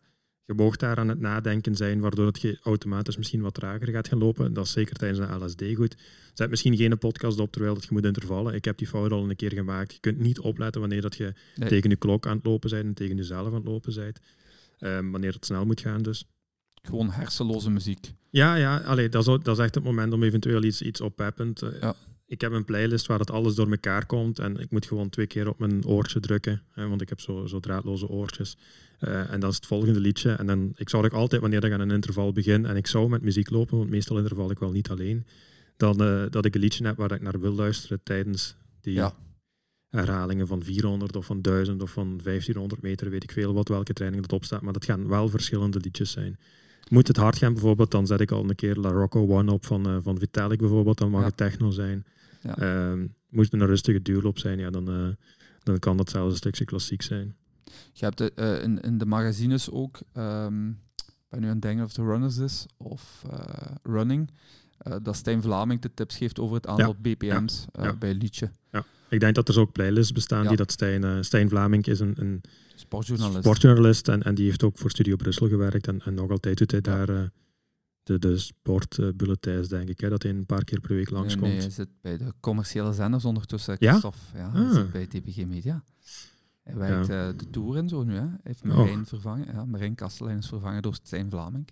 je moogt daar aan het nadenken zijn, waardoor dat je automatisch misschien wat trager gaat gaan lopen. Dat is zeker tijdens een L S D goed. Zet misschien geen podcast op terwijl dat je moet intervallen. Ik heb die fout al een keer gemaakt. Je kunt niet opletten wanneer dat je nee. tegen je klok aan het lopen bent en tegen jezelf aan het lopen bent. Um, wanneer het snel moet gaan dus. Gewoon hersenloze muziek. Ja, ja allee, dat, is, dat is echt het moment om eventueel iets, iets oppeppend. Uh, ja. Ik heb een playlist waar het alles door elkaar komt en ik moet gewoon twee keer op mijn oortje drukken, hè, want ik heb zo, zo draadloze oortjes. Uh, en dat is het volgende liedje. En dan, ik zou ook altijd, wanneer ik aan een interval begin en ik zou met muziek lopen, want meestal interval ik wel niet alleen, dan uh, dat ik een liedje heb waar ik naar wil luisteren tijdens die ja. herhalingen van vierhonderd of van duizend of van vijftienhonderd meter, weet ik veel wat, welke training dat opstaat. Maar dat gaan wel verschillende liedjes zijn. Moet het hard gaan bijvoorbeeld, dan zet ik al een keer La Rocco One op van, uh, van Vitalik bijvoorbeeld, dan mag ja. het techno zijn. Ja. Um, moet het een rustige duurloop zijn, ja, dan, uh, dan kan dat zelfs een stukje klassiek zijn. Je hebt de, uh, in, in de magazines ook, um, ik ben nu aan het denken of de Runners is, of uh, Running, uh, dat Stijn Vlaming de tips geeft over het aantal ja. B P M's ja. Uh, ja. bij een liedje. Ja. Ik denk dat er ook playlists bestaan ja. die dat Stijn... Uh, Stijn Vlaming is een, een sportjournalist, sportjournalist en, en die heeft ook voor Studio Brussel gewerkt en, en nog altijd doet hij ja. daar... Uh, De, de sportbulletins, denk ik, hè, dat hij een paar keer per week langskomt. Nee, nee, hij zit bij de commerciële zenders ondertussen, Christophe. Ja? Ja, hij ah. zit bij T P G Media. Hij werkt ja. uh, de Tour en zo nu. Hè. Hij heeft Marijn oh. vervangen. Ja, Marijn Kastelein is vervangen door Stijn Vlaming.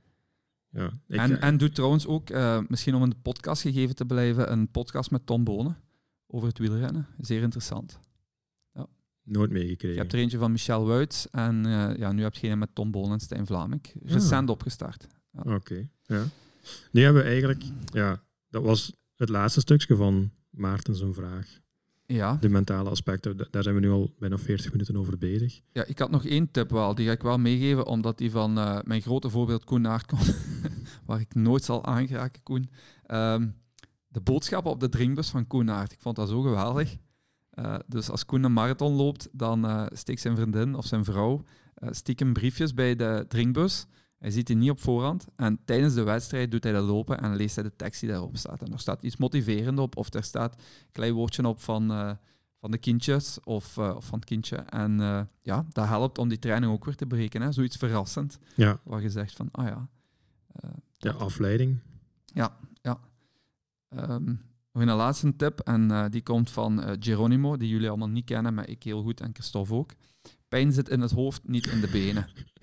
Ja, ik, en, uh, en doet trouwens ook, uh, misschien om in de podcast gegeven te blijven, een podcast met Tom Bonen over het wielrennen. Zeer interessant. Ja. Nooit meegekregen. Je hebt er eentje van Michel Wuits en uh, ja, nu heb je een met Tom Bonen en Stijn Vlaming. Recent ja. opgestart. Ja. Oké, okay, ja. Nu hebben we eigenlijk... Ja, dat was het laatste stukje van Maarten zijn vraag. Ja. De mentale aspecten, daar zijn we nu al bijna veertig minuten over bezig. Ja, ik had nog één tip wel, die ga ik wel meegeven, omdat die van uh, mijn grote voorbeeld Koen Naert komt, waar ik nooit zal aangeraken, Koen. Um, de boodschappen op de drinkbus van Koen Naert. Ik vond dat zo geweldig. Uh, dus als Koen een marathon loopt, dan uh, steekt zijn vriendin of zijn vrouw uh, stiekem briefjes bij de drinkbus. Hij ziet die niet op voorhand. En tijdens de wedstrijd doet hij dat lopen en leest hij de tekst die daarop staat. En er staat iets motiverend op, of er staat een klein woordje op van, uh, van de kindjes of, uh, of van het kindje. En uh, ja, dat helpt om die training ook weer te berekenen. Hè. Zoiets verrassend. Ja. Waar je zegt van, ah ja. Uh, ja, afleiding. Ja, ja. Um, nog een laatste tip, en uh, die komt van uh, Geronimo, die jullie allemaal niet kennen, maar ik heel goed en Christophe ook. Pijn zit in het hoofd, niet in de benen.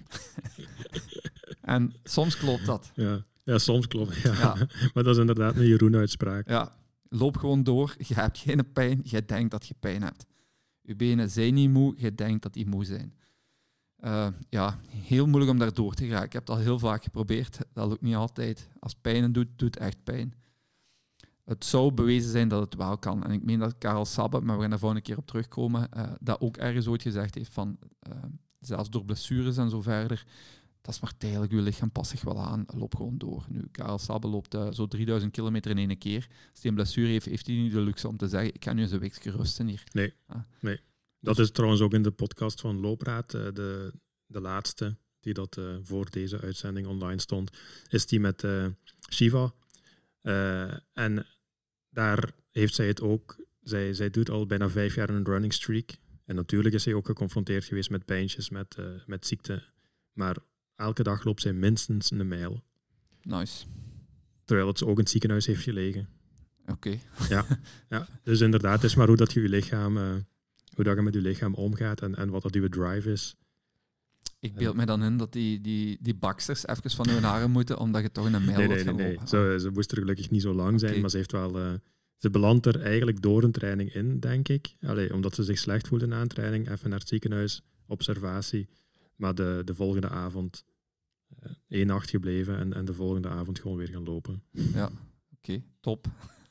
En soms klopt dat. Ja, ja soms klopt ja. ja. Maar dat is inderdaad een Jeroen-uitspraak. Ja, loop gewoon door. Je hebt geen pijn. Je denkt dat je pijn hebt. Je benen zijn niet moe. Je denkt dat die moe zijn. Uh, ja, heel moeilijk om daar door te gaan. Ik heb het al heel vaak geprobeerd. Dat lukt niet altijd. Als pijn doet, doet echt pijn. Het zou bewezen zijn dat het wel kan. En ik meen dat Karel Sabbe, maar we gaan daar volgende keer op terugkomen, uh, dat ook ergens ooit gezegd heeft van, uh, zelfs door blessures en zo verder, dat is maar tijdelijk, je lichaam past zich wel aan, loop gewoon door. Nu, Karel Sabbe loopt uh, zo drieduizend kilometer in één keer. Als hij een blessure heeft, heeft hij niet de luxe om te zeggen, ik ga nu eens een weekje rusten hier. Nee, ah. nee. Dat is trouwens ook in de podcast van Loopraad, uh, de, de laatste die dat uh, voor deze uitzending online stond, is die met uh, Shiva. Uh, en daar heeft zij het ook, zij, zij doet al bijna vijf jaar een running streak. En natuurlijk is zij ook geconfronteerd geweest met pijntjes, met, uh, met ziekte. Maar elke dag loopt zij minstens een mijl. Nice. Terwijl het ze ook in het ziekenhuis heeft gelegen. Oké. Okay. Ja, ja, dus inderdaad, het is maar hoe dat je je lichaam, uh, hoe dat je met je lichaam omgaat en, en wat dat je drive is. Ik beeld mij dan in dat die, die, die baksters even van hun haren moeten, omdat je toch in een mijl nee, wordt nee, nee, gelopen. nee. Zo, ze moest er gelukkig niet zo lang zijn, okay. Maar ze heeft wel... Uh, ze belandt er eigenlijk door een training in, denk ik. Allee, omdat ze zich slecht voelde na een training, even naar het ziekenhuis, observatie. Maar de, de volgende avond uh, één nacht gebleven en, en de volgende avond gewoon weer gaan lopen. Ja, oké, okay, top.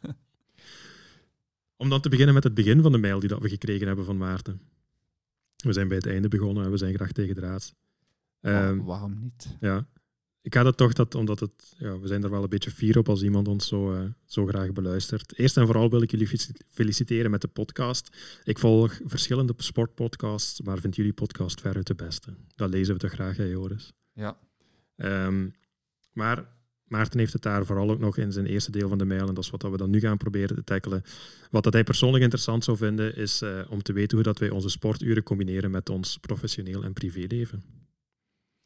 Om dan te beginnen met het begin van de mail die dat we gekregen hebben van Maarten. We zijn bij het einde begonnen en we zijn graag tegen draads. Um, oh, waarom niet? Ja, ik had het toch dat, omdat het, ja, we zijn er wel een beetje fier op als iemand ons zo, uh, zo graag beluistert. Eerst en vooral wil ik jullie feliciteren met de podcast. Ik volg verschillende sportpodcasts, maar vind jullie podcast veruit de beste. Dat lezen we toch graag, hè, Joris? Ja. Um, maar Maarten heeft het daar vooral ook nog in zijn eerste deel van de mail, en dat is wat we dan nu gaan proberen te tackelen. Wat dat hij persoonlijk interessant zou vinden, is uh, om te weten hoe dat wij onze sporturen combineren met ons professioneel en privéleven.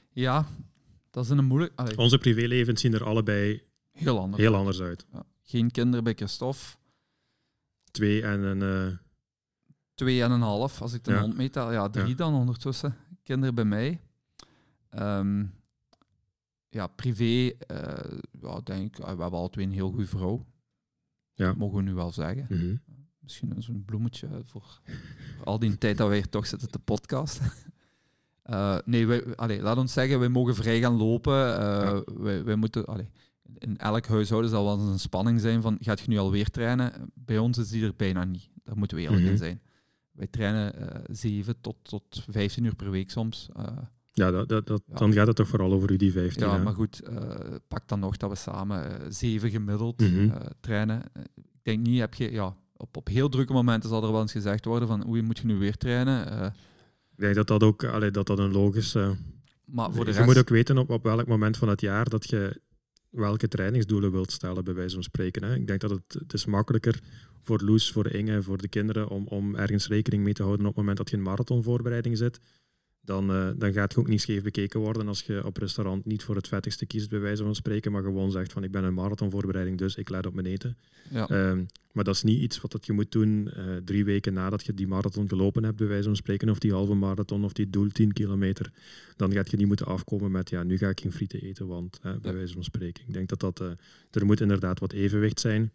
Ja, dat is een moeilijk... Allee, Onze privélevens zien er allebei heel anders. heel anders uit. Ja. Geen kinderen bij Christophe. Twee en een... Uh... Twee en een half, als ik de Ja. hond meetel. Ja, drie Ja. dan ondertussen. Kinderen bij mij. Um, ja, privé, uh, ja, denk ik, we hebben alle twee een heel goede vrouw. Ja. Dat mogen we nu wel zeggen. Mm-hmm. Misschien zo'n bloemetje voor, voor al die tijd dat wij hier toch zitten te podcasten. Uh, nee, wij, allee, laat ons zeggen, wij mogen vrij gaan lopen. Uh, ja. wij, wij moeten, allee, in elk huishouden zal wel eens een spanning zijn van, gaat je nu alweer trainen? Bij ons is die er bijna niet. Daar moeten we eerlijk mm-hmm. in zijn. Wij trainen uh, zeven tot, tot vijftien uur per week soms. Uh, ja, dat, dat, dat, ja, dan gaat het toch vooral over u die vijftien. Ja, hè? maar goed, uh, pak dan nog dat we samen uh, zeven gemiddeld mm-hmm. uh, trainen. Uh, ik denk niet, heb je, ja, op, op heel drukke momenten zal er wel eens gezegd worden van, oei, moet je nu weer trainen? Uh, ik denk dat dat ook allee, dat dat een logisch... Uh, maar voor de je rest... moet ook weten op, op welk moment van het jaar dat je welke trainingsdoelen wilt stellen, bij wijze van spreken. Hè. Ik denk dat het, het is makkelijker voor Loes, voor Inge, voor de kinderen, om, om ergens rekening mee te houden op het moment dat je in marathonvoorbereiding zit. Dan, uh, dan gaat je ook niet scheef bekeken worden als je op restaurant niet voor het vettigste kiest, bij wijze van spreken, maar gewoon zegt van ik ben in marathonvoorbereiding, dus ik let op mijn eten. Ja. Um, maar dat is niet iets wat dat je moet doen uh, drie weken nadat je die marathon gelopen hebt, bij wijze van spreken, of die halve marathon, of die doel tien kilometer. Dan gaat je niet moeten afkomen met ja, nu ga ik geen frieten eten, want uh, bij ja. wijze van spreken. Ik denk dat dat, uh, er moet inderdaad wat evenwicht zijn.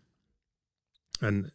En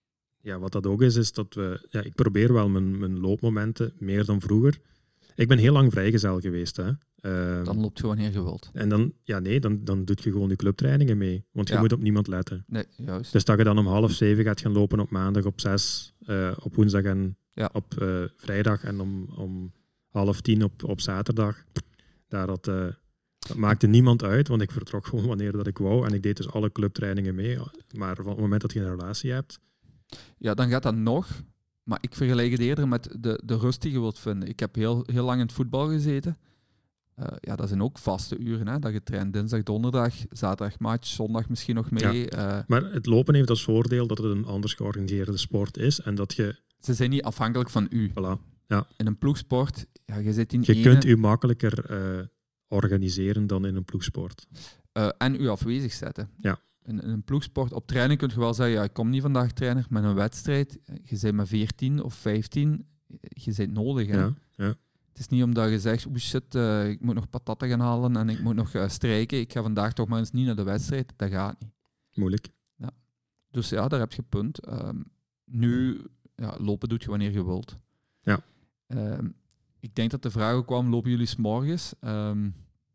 ja, wat dat ook is, is dat we, ja, ik probeer wel mijn, mijn loopmomenten meer dan vroeger. Ik ben heel lang vrijgezel geweest. Hè. Uh, dan loopt je wanneer je wilt. En dan, ja, nee, dan, dan doe je gewoon je clubtrainingen mee. Want je ja. moet op niemand letten. Nee, juist. Dus dat je dan om half zeven gaat gaan lopen op maandag, op zes, uh, op woensdag en ja. op uh, vrijdag en om, om half tien op, op zaterdag. Daar dat, uh, dat maakte niemand uit, want ik vertrok gewoon wanneer dat ik wou. En ik deed dus alle clubtrainingen mee. Maar van het moment dat je een relatie hebt... Ja, dan gaat dat nog... Maar ik vergelijk het eerder met de, de rust die je wilt vinden. Ik heb heel, heel lang in het voetbal gezeten. Uh, ja, dat zijn ook vaste uren. Hè? Dat je traint dinsdag, donderdag, zaterdag match, zondag misschien nog mee. Ja. Uh, maar het lopen heeft als voordeel dat het een anders georganiseerde sport is. En dat je... Ze zijn niet afhankelijk van u. Voilà. Ja. In een ploegsport, ja, je zit in Je ene... kunt u makkelijker uh, organiseren dan in een ploegsport. Uh, en u afwezig zetten. Ja. In, in een ploegsport, op training kun je wel zeggen, ja, ik kom niet vandaag trainer, met een wedstrijd, je bent maar veertien of vijftien, je bent nodig. Hè? Ja, ja. Het is niet omdat je zegt, oeh shit, uh, ik moet nog patatten gaan halen en ik moet nog uh, strijken, ik ga vandaag toch maar eens niet naar de wedstrijd. Dat gaat niet. Moeilijk. Ja. Dus ja, daar heb je punt. Um, nu, ja, lopen doet je wanneer je wilt. Ja. Um, ik denk dat de vraag ook kwam, lopen jullie 's morgens? Um,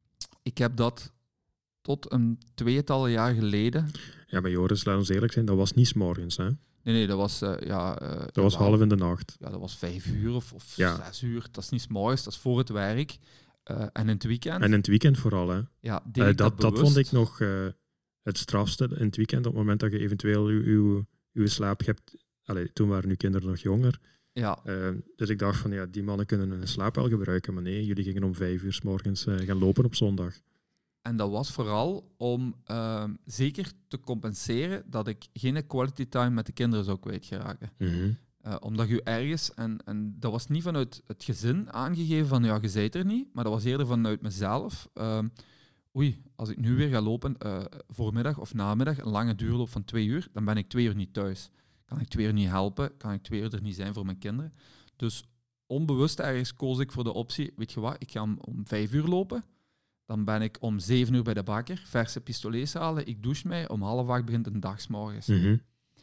ik heb dat... tot een tweetal jaar geleden. Ja, maar Joris, laat ons eerlijk zijn, dat was niet 's morgens, hè? Nee, nee, dat was... Uh, ja, uh, dat was half in de nacht. Ja, dat was vijf uur of, of ja. zes uur. Dat is niet 's morgens, dat is voor het werk. Uh, en in het weekend... En in het weekend vooral, hè? Ja, uh, dat, dat, dat vond ik nog uh, het strafste in het weekend, op het moment dat je eventueel uw, uw, uw slaap hebt... Allee, toen waren uw kinderen nog jonger. Ja. Uh, dus ik dacht van, ja, die mannen kunnen hun slaap wel gebruiken, maar nee, jullie gingen om vijf uur 's morgens uh, gaan lopen op zondag. En dat was vooral om uh, zeker te compenseren dat ik geen quality time met de kinderen zou kwijtgeraken. Mm-hmm. Uh, omdat je ergens, en, en dat was niet vanuit het gezin aangegeven van ja, je bent er niet, maar dat was eerder vanuit mezelf. Uh, oei, als ik nu weer ga lopen, uh, voormiddag of namiddag, een lange duurloop van twee uur, dan ben ik twee uur niet thuis. Kan ik twee uur niet helpen, kan ik twee uur er niet zijn voor mijn kinderen. Dus onbewust ergens koos ik voor de optie, weet je wat, ik ga om, om vijf uur lopen. Dan ben ik om zeven uur bij de bakker, verse pistolets halen, ik douche mij, om half acht begint een dag 's morgens. Mm-hmm.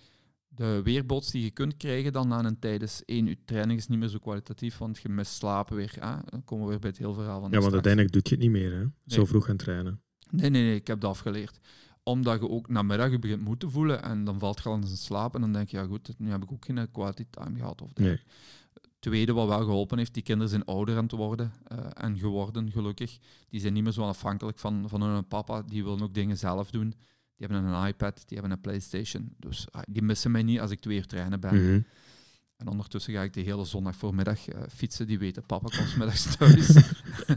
De weerbots die je kunt krijgen dan na een tijdens één uur training is niet meer zo kwalitatief, want je mist slapen weer. Ah, dan komen we weer bij het heel verhaal van Ja, want straks. uiteindelijk doe je het niet meer, hè? Nee. Zo vroeg gaan trainen. Nee, nee, nee, ik heb dat afgeleerd. Omdat je ook namiddag je begint moe te voelen en dan valt je al eens in slaap en dan denk je, ja goed, nu heb ik ook geen quality time gehad. Of nee. Tweede wat wel geholpen heeft, die kinderen zijn ouder aan het worden uh, en geworden, gelukkig. Die zijn niet meer zo afhankelijk van, van hun papa, die willen ook dingen zelf doen. Die hebben een iPad, die hebben een PlayStation. Dus uh, die missen mij niet als ik twee uur trainen ben. Mm-hmm. En ondertussen ga ik de hele zondag voormiddag uh, fietsen. Die weten, papa komt 's middags thuis.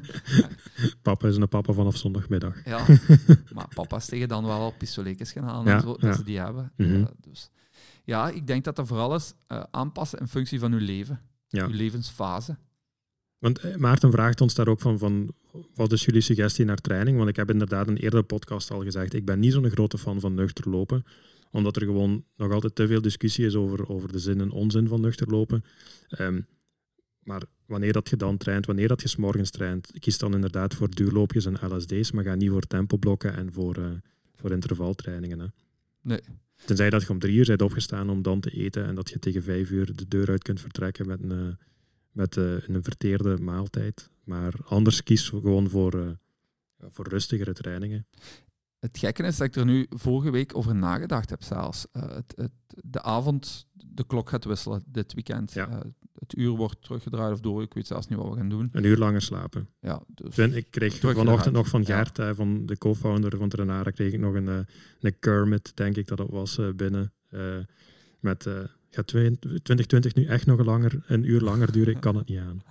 Papa is een papa vanaf zondagmiddag. Ja, maar papa's tegen dan wel op pistoletjes gaan halen ja, en zo, dat ja. ze die hebben. Mm-hmm. Uh, dus. Ja, ik denk dat dat vooral is uh, aanpassen in functie van uw leven. Ja. Uw levensfase. Want Maarten vraagt ons daar ook van, van wat is jullie suggestie naar training? Want ik heb inderdaad in een eerdere podcast al gezegd, ik ben niet zo'n grote fan van nuchter lopen, omdat er gewoon nog altijd te veel discussie is over, over de zin en onzin van nuchter lopen. Um, maar wanneer dat je dan traint, wanneer dat je 's morgens traint, kies dan inderdaad voor duurloopjes en L S D's, maar ga niet voor tempoblokken en voor, uh, voor intervaltrainingen. Hè. Nee. Tenzij dat je om drie uur bent opgestaan om dan te eten en dat je tegen vijf uur de deur uit kunt vertrekken met een, uh, met, uh, een verteerde maaltijd. Maar anders kies gewoon voor, uh, voor rustigere trainingen. Het gekke is dat ik er nu vorige week over nagedacht heb zelfs. Uh, het, het, de avond, de klok gaat wisselen dit weekend. Ja. Uh, het uur wordt teruggedraaid of door. Ik weet zelfs niet wat we gaan doen. Een uur langer slapen. Ja, dus ik kreeg vanochtend nog van Gert, ja. van de co-founder van Trenara, kreeg ik nog een, een Kermit, denk ik dat het was, binnen. Uh, met, uh, gaat twintig twintig nu echt nog een, langer, een uur langer duren? Ik kan het niet aan.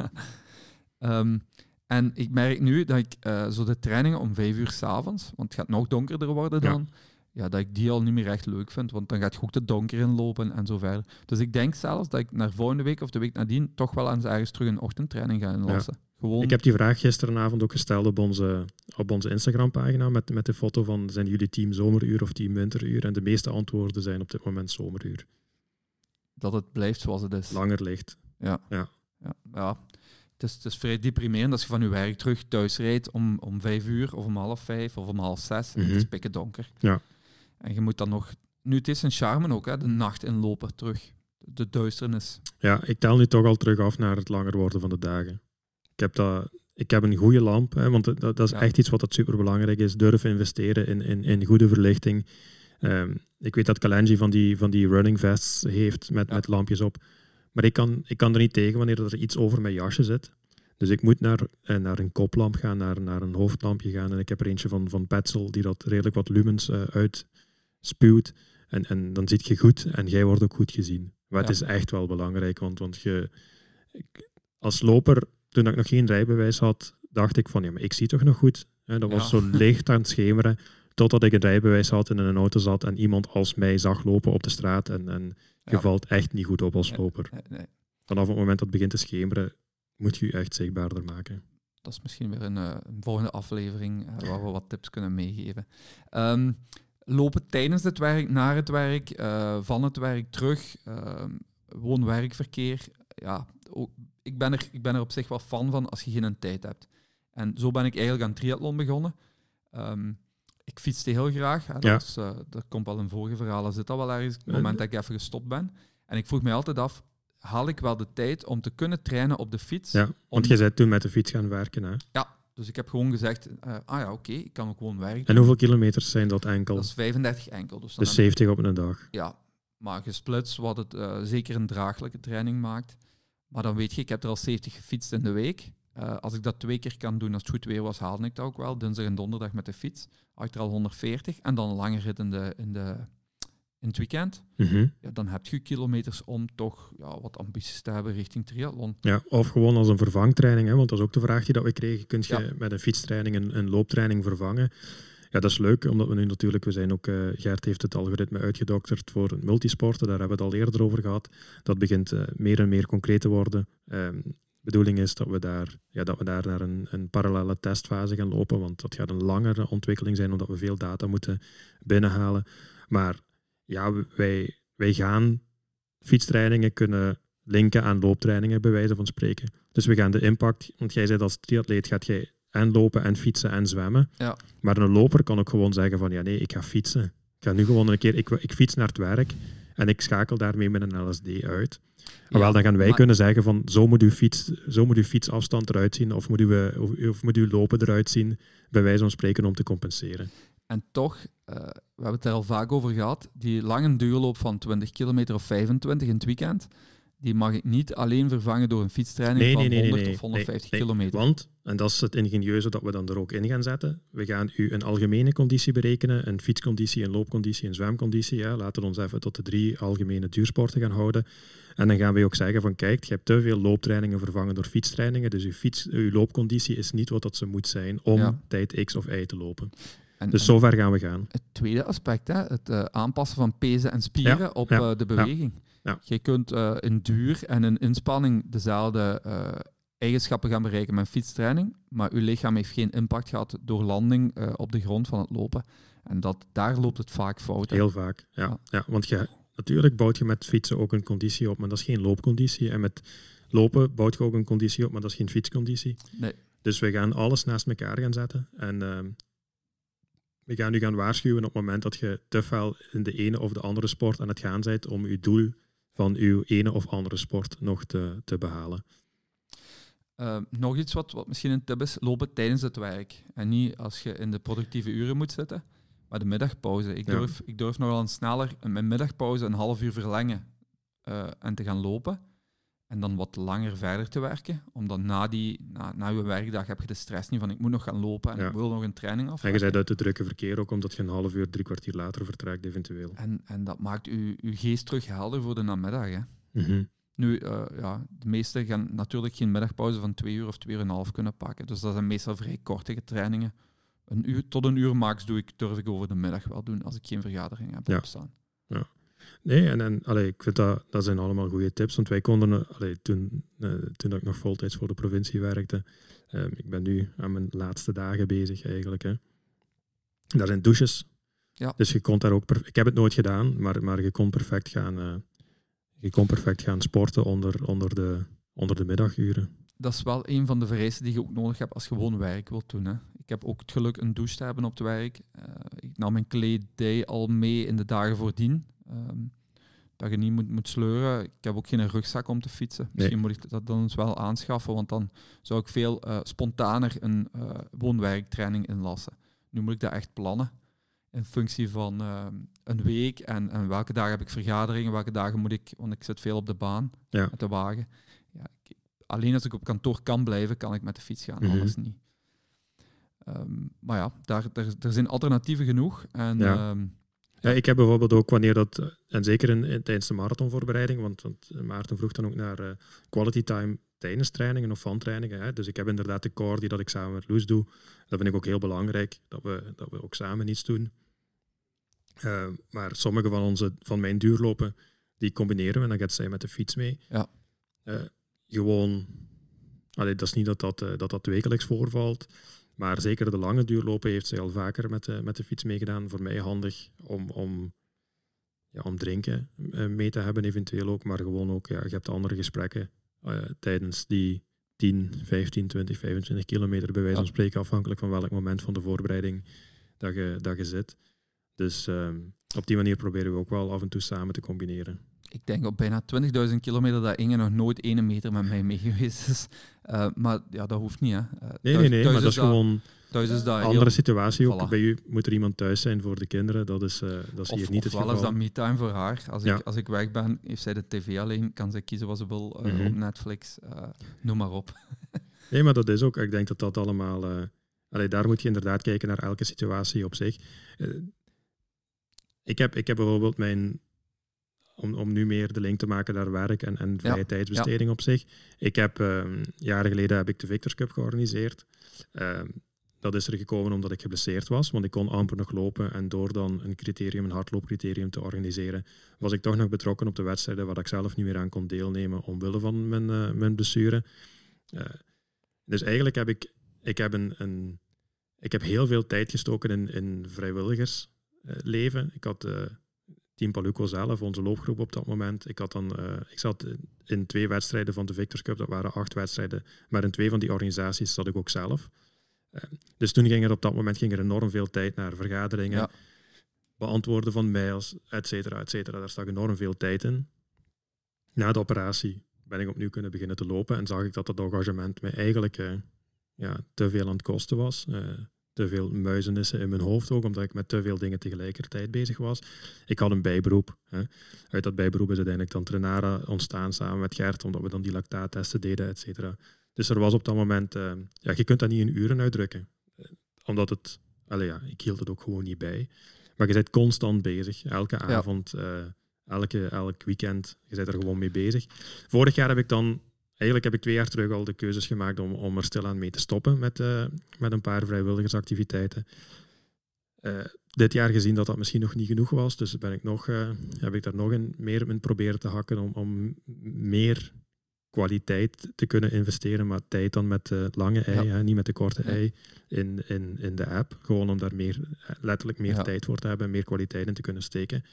um, En ik merk nu dat ik uh, zo de trainingen om vijf uur 's avonds, want het gaat nog donkerder worden dan, ja. Ja, dat ik die al niet meer echt leuk vind, want dan gaat het goed de donker inlopen en zo verder. Dus ik denk zelfs dat ik naar volgende week of de week nadien toch wel eens ergens terug een ochtendtraining ga inlossen. Ja. Gewoon... Ik heb die vraag gisteravond ook gesteld op onze, op onze Instagram-pagina met, met de foto van zijn jullie team zomeruur of team winteruur? En de meeste antwoorden zijn op dit moment zomeruur. Dat het blijft zoals het is. Langer licht. Ja. Ja. ja. ja. Het is, het is vrij deprimerend als je van je werk terug thuis rijdt om, om vijf uur of om half vijf of om half zes. Mm-hmm. En het is pikken donker. Ja. En je moet dan nog... Nu, het is een charme ook, hè, de nacht inlopen terug. De duisternis. Ja, ik tel nu toch al terug af naar het langer worden van de dagen. Ik heb, dat, ik heb een goede lamp, hè, want dat, dat is ja. echt iets wat dat superbelangrijk is. Durven investeren in, in, in goede verlichting. Um, ik weet dat Kalenji van die, van die running vests heeft met, ja. met lampjes op. Maar ik kan, ik kan er niet tegen wanneer er iets over mijn jasje zit. Dus ik moet naar, eh, naar een koplamp gaan, naar, naar een hoofdlampje gaan. En ik heb er eentje van, van Petzl die dat redelijk wat lumens uh, uitspuwt. En, en dan zit je goed en jij wordt ook goed gezien. Maar ja. het is echt wel belangrijk, want, want je, ik, als loper, toen ik nog geen rijbewijs had, dacht ik van, ja, maar ik zie toch nog goed. En dat was ja. zo licht aan het schemeren, totdat ik een rijbewijs had en in een auto zat en iemand als mij zag lopen op de straat. En, en je ja. valt echt niet goed op als loper. Nee, nee, nee. Vanaf het moment dat het begint te schemeren, moet je je echt zichtbaarder maken. Dat is misschien weer een, uh, een volgende aflevering uh, waar we wat tips kunnen meegeven. Um, lopen tijdens het werk, naar het werk, uh, van het werk, terug, uh, woon-werkverkeer. Ja, ook, ik, ben er, ik ben er op zich wel fan van als je geen tijd hebt. En zo ben ik eigenlijk aan triathlon begonnen. Um, ik fietste heel graag. Hè, dat, ja. is, uh, dat komt wel in vorige verhalen, zit dat wel ergens, op het moment dat ik even gestopt ben. En ik vroeg mij altijd af, haal ik wel de tijd om te kunnen trainen op de fiets? Ja, want om... je bent toen met de fiets gaan werken, hè? Ja, dus ik heb gewoon gezegd, uh, ah ja, oké, okay, ik kan ook gewoon werken. En hoeveel kilometers zijn dat enkel? Dat is vijfendertig enkel. Dus, dan dus zeventig op een dag? Ja, maar gesplitst, wat het uh, zeker een draaglijke training maakt. Maar dan weet je, ik heb er al zeventig gefietst in de week. Uh, als ik dat twee keer kan doen, als het goed weer was, haalde ik dat ook wel. Dinsdag en donderdag met de fiets. Had ik er al honderdveertig. En dan een lange rit in, de, in, de, in het weekend. Mm-hmm. Ja, dan heb je kilometers om toch ja, wat ambities te hebben richting triathlon. Ja, of gewoon als een vervangtraining. Hè, want dat is ook de vraag die dat we kregen. Kun je ja. met een fietstraining een, een looptraining vervangen? Ja, dat is leuk, omdat we nu natuurlijk... We zijn ook, uh, Gert heeft het algoritme uitgedokterd voor multisporten. Daar hebben we het al eerder over gehad. Dat begint uh, meer en meer concreet te worden. Um, De bedoeling is dat we daar, ja, dat we daar naar een, een parallele testfase gaan lopen, want dat gaat een langere ontwikkeling zijn, omdat we veel data moeten binnenhalen. Maar ja, wij, wij gaan fietstrainingen kunnen linken aan looptrainingen, bij wijze van spreken. Dus we gaan de impact, want jij zei als triatleet gaat jij en lopen en fietsen en zwemmen. Ja. Maar een loper kan ook gewoon zeggen van, ja nee, ik ga fietsen. Ik ga nu gewoon een keer, ik, ik fiets naar het werk en ik schakel daarmee met een L S D uit. Ja, wel, dan gaan wij maar... kunnen zeggen van zo moet uw fiets, zo moet uw fietsafstand eruit zien of moet uw, of, of moet uw lopen eruit zien, bij wijze van spreken, om te compenseren. En toch, uh, we hebben het er al vaak over gehad, die lange duurloop van twintig kilometer of vijfentwintig in het weekend, die mag ik niet alleen vervangen door een fietstraining nee, van nee, nee, honderd nee, nee, of honderdvijftig nee, nee. kilometer. Want, en dat is het ingenieuze dat we dan er ook in gaan zetten, we gaan u een algemene conditie berekenen, een fietsconditie, een loopconditie, een zwemconditie. Ja. Laten we ons even tot de drie algemene duursporten gaan houden. En dan gaan we ook zeggen van kijk, je hebt te veel looptrainingen vervangen door fietstrainingen, dus uw, fiets, uw loopconditie is niet wat dat ze moet zijn om ja. tijd X of Y te lopen. En, dus zover gaan we gaan. Het tweede aspect, hè, het uh, aanpassen van pezen en spieren ja, op ja, uh, de beweging. Ja, ja. Je kunt uh, in duur en in inspanning dezelfde uh, eigenschappen gaan bereiken met fietstraining, maar uw lichaam heeft geen impact gehad door landing uh, op de grond van het lopen. En dat, daar loopt het vaak fout. Hè? Heel vaak, ja. Ja. ja want je, natuurlijk bouwt je met fietsen ook een conditie op, maar dat is geen loopconditie. En met lopen bouwt je ook een conditie op, maar dat is geen fietsconditie. Nee. Dus we gaan alles naast elkaar gaan zetten. En uh, we gaan u gaan waarschuwen op het moment dat je te veel in de ene of de andere sport aan het gaan bent om je doel van uw ene of andere sport nog te, te behalen. Uh, nog iets wat, wat misschien een tip is, lopen tijdens het werk. En niet als je in de productieve uren moet zitten, maar de middagpauze. Ik durf, ja. ik durf nogal een sneller mijn middagpauze een half uur verlengen uh, en te gaan lopen. En dan wat langer verder te werken. Omdat na, die, na, na je werkdag heb je de stress niet van ik moet nog gaan lopen en ja. ik wil nog een training afwerken. En je bent uit het drukke verkeer ook, omdat je een half uur, drie kwartier later vertrekt eventueel. En, en dat maakt je, je geest terug helder voor de namiddag. Hè. Mm-hmm. Nu, uh, ja, de meesten gaan natuurlijk geen middagpauze van twee uur of twee uur en een half kunnen pakken. Dus dat zijn meestal vrij korte trainingen. Een uur tot een uur max doe ik, durf ik over de middag wel doen als ik geen vergadering heb ja. opstaan. Ja. Nee, en, en allee, ik vind dat, dat zijn allemaal goede tips. Want wij konden, allee, toen, uh, toen ik nog voltijds voor de provincie werkte, uh, ik ben nu aan mijn laatste dagen bezig eigenlijk. Hè. Daar zijn douches. Ja. Dus je kon daar ook... Perf- ik heb het nooit gedaan, maar, maar je kon perfect gaan... Uh, Je kon perfect gaan sporten onder, onder, de, onder de middaguren. Dat is wel een van de vereisten die je ook nodig hebt als je gewoon werk wilt doen. Hè. Ik heb ook het geluk een douche te hebben op het werk. Uh, ik nam mijn kledij al mee in de dagen voordien. Um, dat je niet moet, moet sleuren. Ik heb ook geen rugzak om te fietsen. Misschien nee. moet ik dat dan eens wel aanschaffen, want dan zou ik veel uh, spontaner een uh, woonwerktraining inlassen. Nu moet ik dat echt plannen. In functie van uh, een week en, en welke dagen heb ik vergaderingen, welke dagen moet ik, want ik zit veel op de baan ja. met de wagen. Ja, ik, alleen als ik op kantoor kan blijven, kan ik met de fiets gaan, mm-hmm. anders niet. Um, maar ja, daar, daar, er zijn alternatieven genoeg. En, ja. Um, ja, ik heb bijvoorbeeld ook wanneer dat, en zeker in, in, tijdens de marathonvoorbereiding, want, want Maarten vroeg dan ook naar uh, quality time tijdens trainingen of van trainingen. Hè. Dus ik heb inderdaad de core die dat ik samen met Loes doe. Dat vind ik ook heel belangrijk, dat we, dat we ook samen iets doen. Uh, maar sommige van, onze, van mijn duurlopen, die combineren we en dan gaat zij met de fiets mee. Ja. Uh, gewoon, allee, dat is niet dat dat, uh, dat dat wekelijks voorvalt, maar zeker de lange duurlopen heeft zij al vaker met de, met de fiets meegedaan. Voor mij handig om, om, ja, om drinken uh, mee te hebben eventueel ook, maar gewoon ook, ja, je hebt andere gesprekken uh, tijdens die tien, vijftien, twintig, vijfentwintig kilometer bij wijze van spreken, afhankelijk van welk moment van de voorbereiding dat je, dat je zit. Dus um, op die manier proberen we ook wel af en toe samen te combineren. Ik denk op bijna twintigduizend kilometer dat Inge nog nooit één meter met mij mee geweest is. Uh, maar ja, dat hoeft niet. Hè. Uh, nee, nee, nee, maar dat is dat, gewoon is dat een andere heel... situatie. Ook Voilà. Bij u moet er iemand thuis zijn voor de kinderen. Dat is, uh, dat is of, hier niet het geval. Ofwel is dat me-time voor haar. Als, ja. ik, als ik weg ben, heeft zij de tv alleen. Kan zij kiezen wat ze wil uh, mm-hmm. op Netflix. Uh, noem maar op. Nee, maar dat is ook... Ik denk dat dat allemaal... Uh, allee, daar moet je inderdaad kijken naar elke situatie op zich. Uh, Ik heb, ik heb bijvoorbeeld mijn, om, om nu meer de link te maken naar werk en, en vrije ja, tijdsbesteding ja. op zich. Ik heb, um, jaren geleden heb ik de Victors Cup georganiseerd. Um, dat is er gekomen omdat ik geblesseerd was, want ik kon amper nog lopen. En door dan een criterium, een hardloopcriterium te organiseren, was ik toch nog betrokken op de wedstrijden waar ik zelf niet meer aan kon deelnemen omwille van mijn, uh, mijn blessure. Uh, dus eigenlijk heb ik, ik heb, een, een, ik heb heel veel tijd gestoken in, in vrijwilligers. Uh, leven. Ik had uh, Team Paluco zelf, onze loopgroep op dat moment. Ik, had dan, uh, ik zat in twee wedstrijden van de Victors Cup, dat waren acht wedstrijden, maar in twee van die organisaties zat ik ook zelf. Uh, dus toen ging er op dat moment ging er enorm veel tijd naar vergaderingen, ja. beantwoorden van mails, et cetera, et cetera. Daar stak enorm veel tijd in. Na de operatie ben ik opnieuw kunnen beginnen te lopen en zag ik dat dat engagement mij eigenlijk uh, ja, te veel aan het kosten was. Uh, te veel muizenissen in mijn hoofd ook, omdat ik met te veel dingen tegelijkertijd bezig was. Ik had een bijberoep. Hè. Uit dat bijberoep is uiteindelijk dan Trenara ontstaan samen met Gert, omdat we dan die lactaattesten deden, et cetera. Dus er was op dat moment... Uh, ja, je kunt dat niet in uren uitdrukken. Uh, omdat het... Allee, ja, ik hield het ook gewoon niet bij. Maar je bent constant bezig. Elke ja. avond, uh, elke, elk weekend. Je bent er gewoon mee bezig. Vorig jaar heb ik dan... Eigenlijk heb ik twee jaar terug al de keuzes gemaakt om, om er stilaan mee te stoppen met, uh, met een paar vrijwilligersactiviteiten. Uh, dit jaar gezien dat dat misschien nog niet genoeg was, dus ben ik nog, uh, heb ik daar nog een, meer in proberen te hakken om, om meer kwaliteit te kunnen investeren, maar tijd dan met de lange ei, Ja. hè, niet met de korte Ja. ei, in, in, in de app. Gewoon om daar meer, letterlijk meer Ja. tijd voor te hebben en meer kwaliteit in te kunnen steken.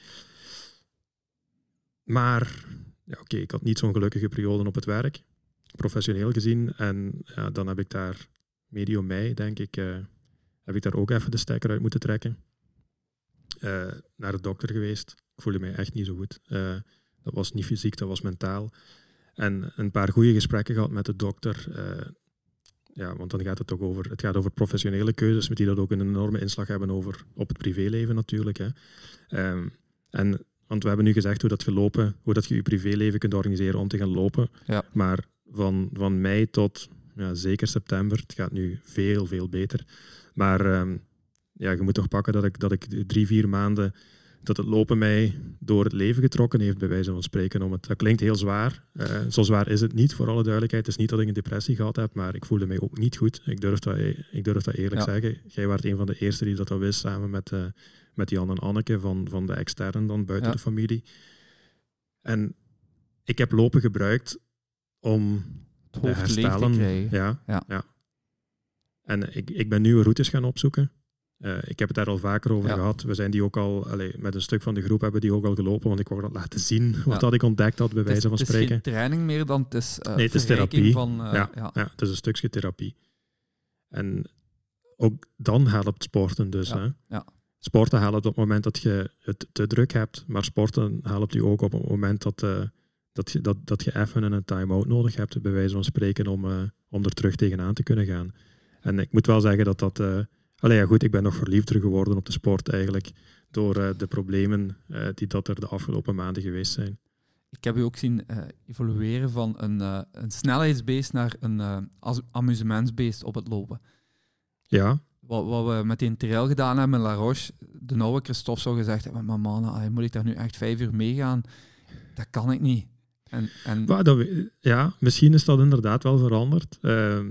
Maar, ja, oké, okay, ik had niet zo'n gelukkige periode op het werk, professioneel gezien. En ja, dan heb ik daar, medio mei, denk ik, uh, heb ik daar ook even de stekker uit moeten trekken. Uh, naar de dokter geweest. Ik voelde mij echt niet zo goed. Uh, dat was niet fysiek, dat was mentaal. En een paar goede gesprekken gehad met de dokter. Uh, ja, want dan gaat het toch over, het gaat over professionele keuzes, die dat ook een enorme inslag hebben over, op het privéleven natuurlijk. Hè. Um, en, want we hebben nu gezegd hoe dat gelopen, hoe dat je je privéleven kunt organiseren om te gaan lopen. Ja. Maar van, van mei tot ja, zeker september, het gaat nu veel, veel beter. Maar um, ja, je moet toch pakken dat ik, dat ik drie, vier maanden, dat het lopen mij door het leven getrokken heeft, bij wijze van spreken. Om het, dat klinkt heel zwaar. Uh, zo zwaar is het niet, voor alle duidelijkheid. Het is niet dat ik een depressie gehad heb, maar ik voelde mij ook niet goed. Ik durf dat, ik durf dat eerlijk ja. zeggen. Jij was een van de eerste die dat al wist, samen met, uh, met Jan en Anneke van, van de extern dan, buiten ja. de familie. En ik heb lopen gebruikt om het hoofd te herstellen. Te krijgen. Ja, ja. ja. En ik, ik ben nieuwe routes gaan opzoeken. Uh, ik heb het daar al vaker over ja. gehad. We zijn die ook al, allee, met een stuk van de groep hebben die ook al gelopen, want ik wou dat laten zien, wat ja. dat ik ontdekt had, bij wijze van spreken. Het is geen training meer dan het is uh, nee, het is therapie. Van, uh, ja, ja. ja, het is een stukje therapie. En ook dan helpt sporten dus. Ja. Hè. Ja. Sporten helpt op het moment dat je het te druk hebt, maar sporten helpt je ook op het moment dat, uh, dat, je, dat, dat je even een time-out nodig hebt, bij wijze van spreken, om, uh, om er terug tegenaan te kunnen gaan. En ik moet wel zeggen dat dat... Uh, Allee, ja goed, ik ben nog verliefder geworden op de sport eigenlijk door uh, de problemen uh, die dat er de afgelopen maanden geweest zijn. Ik heb u ook zien uh, evolueren van een, uh, een snelheidsbeest naar een uh, amusementsbeest op het lopen. Ja. Wat, wat we met die trail gedaan hebben in La Roche, de oude Christophe zou gezegd hebben, maar man, allee, moet ik daar nu echt vijf uur meegaan? Dat kan ik niet. En, en... Maar dat, ja, misschien is dat inderdaad wel veranderd. Uh,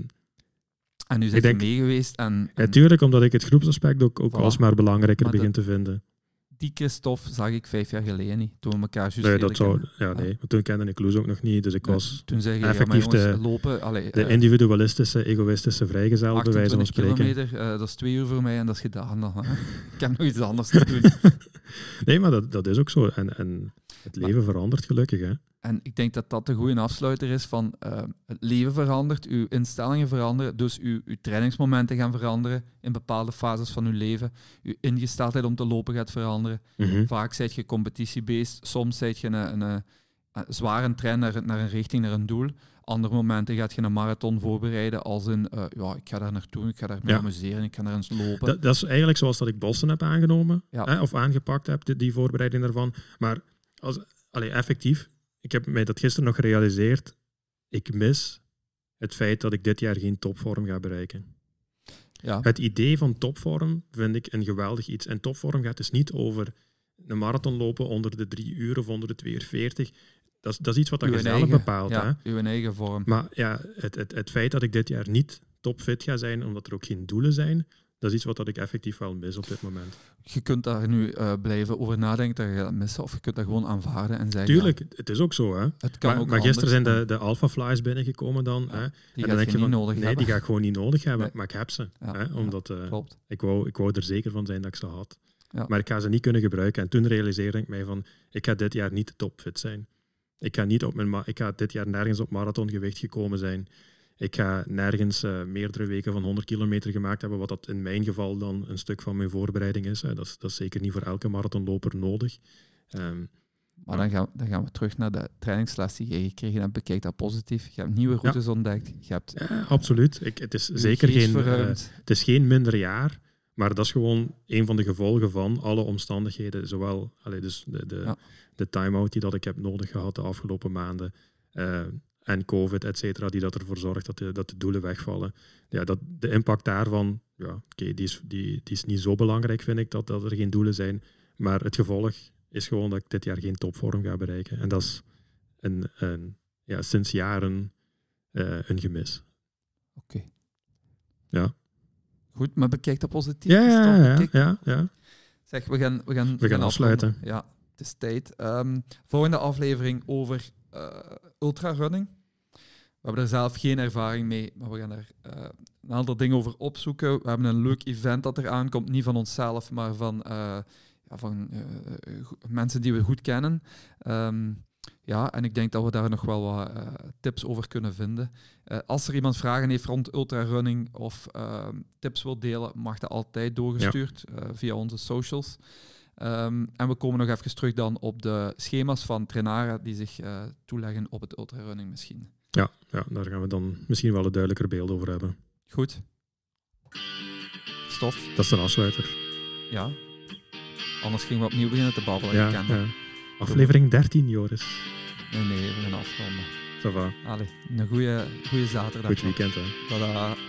En nu zijn je mee geweest. En, en... Natuurlijk, omdat ik het groepsaspect ook, ook voilà. alsmaar belangrijker maar begin de, te vinden. Die Christophe zag ik vijf jaar geleden niet, toen we elkaar juist nee, dat zou, ja, ja. nee, toen kende ik Loes ook nog niet, dus ik nee, was toen zei je, effectief ja, maar jongens, de, lopen, allee, de individualistische, egoïstische vrijgezel, bij wijze van spreken. kilometer, uh, dat is twee uur voor mij en dat is gedaan dan. Hè. Ik heb nog iets anders te doen. Nee, maar dat, dat is ook zo. En, en het leven maar, verandert gelukkig, hè. En ik denk dat dat de goede afsluiter is van uh, het leven verandert, uw instellingen veranderen, dus uw, uw trainingsmomenten gaan veranderen in bepaalde fases van uw leven. Uw ingesteldheid om te lopen gaat veranderen. Mm-hmm. Vaak zijt je competitiebeest, soms zijt je een, een, een, een zware trein naar, naar een richting, naar een doel. Andere momenten gaat je een marathon voorbereiden als in, uh, ja, ik ga daar naartoe, ik ga daar mee ja. amuseren, ik ga daar eens lopen. Dat, dat is eigenlijk zoals dat ik Boston heb aangenomen, ja. hè, of aangepakt heb, die, die voorbereiding daarvan. Maar als, allee, effectief, ik heb mij dat gisteren nog gerealiseerd, ik mis het feit dat ik dit jaar geen topvorm ga bereiken. Ja. Het idee van topvorm vind ik een geweldig iets. En topvorm gaat dus niet over een marathon lopen onder de drie uur of onder de twee uur veertig. Dat is, dat is iets wat je zelf bepaalt. Ja, hè? Uw eigen vorm. Maar ja, het, het, het feit dat ik dit jaar niet topfit ga zijn, omdat er ook geen doelen zijn, dat is iets wat dat ik effectief wel mis op dit moment. Je kunt daar nu uh, blijven over nadenken dat je dat missen, of je kunt dat gewoon aanvaarden en zeggen... Tuurlijk, ja, het is ook zo. Hè. Het kan maar ook maar gisteren zijn de, dan. de Alpha Flies binnengekomen dan. Ja, hè. Die en dan ga denk je je niet van, nodig nee, hebben. die ga ik gewoon niet nodig hebben, nee. maar ik heb ze. Ja, Hè, omdat, ja, uh, klopt. Ik wou, ik wou er zeker van zijn dat ik ze had. Ja. Maar ik ga ze niet kunnen gebruiken. En toen realiseerde ik mij van, ik ga dit jaar niet topfit zijn. Ik ga, niet op mijn ma- ik ga dit jaar nergens op marathongewicht gekomen zijn. Ik ga nergens uh, meerdere weken van honderd kilometer gemaakt hebben, wat dat in mijn geval dan een stuk van mijn voorbereiding is. Hè. Dat is, dat is zeker niet voor elke marathonloper nodig. Um, maar dan gaan, dan gaan we terug naar de trainingsles die je gekregen hebt. Bekijk dat positief. Je hebt nieuwe routes ja. ontdekt. Je hebt ja, absoluut. Ik, het is zeker geen, uh, het is geen minder jaar, maar dat is gewoon een van de gevolgen van alle omstandigheden. Zowel allee, dus de, de, ja. de time-out die dat ik heb nodig gehad de afgelopen maanden. Uh, en COVID, et cetera, die dat ervoor zorgt dat de, dat de doelen wegvallen. Ja, dat, de impact daarvan, ja, oké, okay, die, is, die, die is niet zo belangrijk, vind ik, dat, dat er geen doelen zijn. Maar het gevolg is gewoon dat ik dit jaar geen topvorm ga bereiken. En dat is een, een, ja, sinds jaren uh, een gemis. Oké. Okay. Ja. Goed, maar bekijk dat positief. Ja, ja, ja, ja, ja. Zeg, we gaan, we gaan, we we gaan, gaan afsluiten. Afronden. Ja, het is tijd. Um, volgende aflevering over uh, ultrarunning. We hebben er zelf geen ervaring mee, maar we gaan er uh, een aantal dingen over opzoeken. We hebben een leuk event dat er aankomt, niet van onszelf, maar van, uh, ja, van uh, go- mensen die we goed kennen. Um, ja, en ik denk dat we daar nog wel wat uh, tips over kunnen vinden. Uh, als er iemand vragen heeft rond ultrarunning of uh, tips wil delen, mag dat altijd doorgestuurd ja. uh, via onze socials. Um, en we komen nog even terug dan op de schema's van trainaren die zich uh, toeleggen op het ultrarunning misschien. Ja, ja, daar gaan we dan misschien wel een duidelijker beeld over hebben. Goed. Stof. Dat is een afsluiter. Ja. Anders gingen we opnieuw beginnen te babbelen. Ja, ja. Aflevering dertien, Joris. Nee, nee, we gaan afronden. Ça va. Allee, een goede zaterdag. Goed weekend, hè. Tada.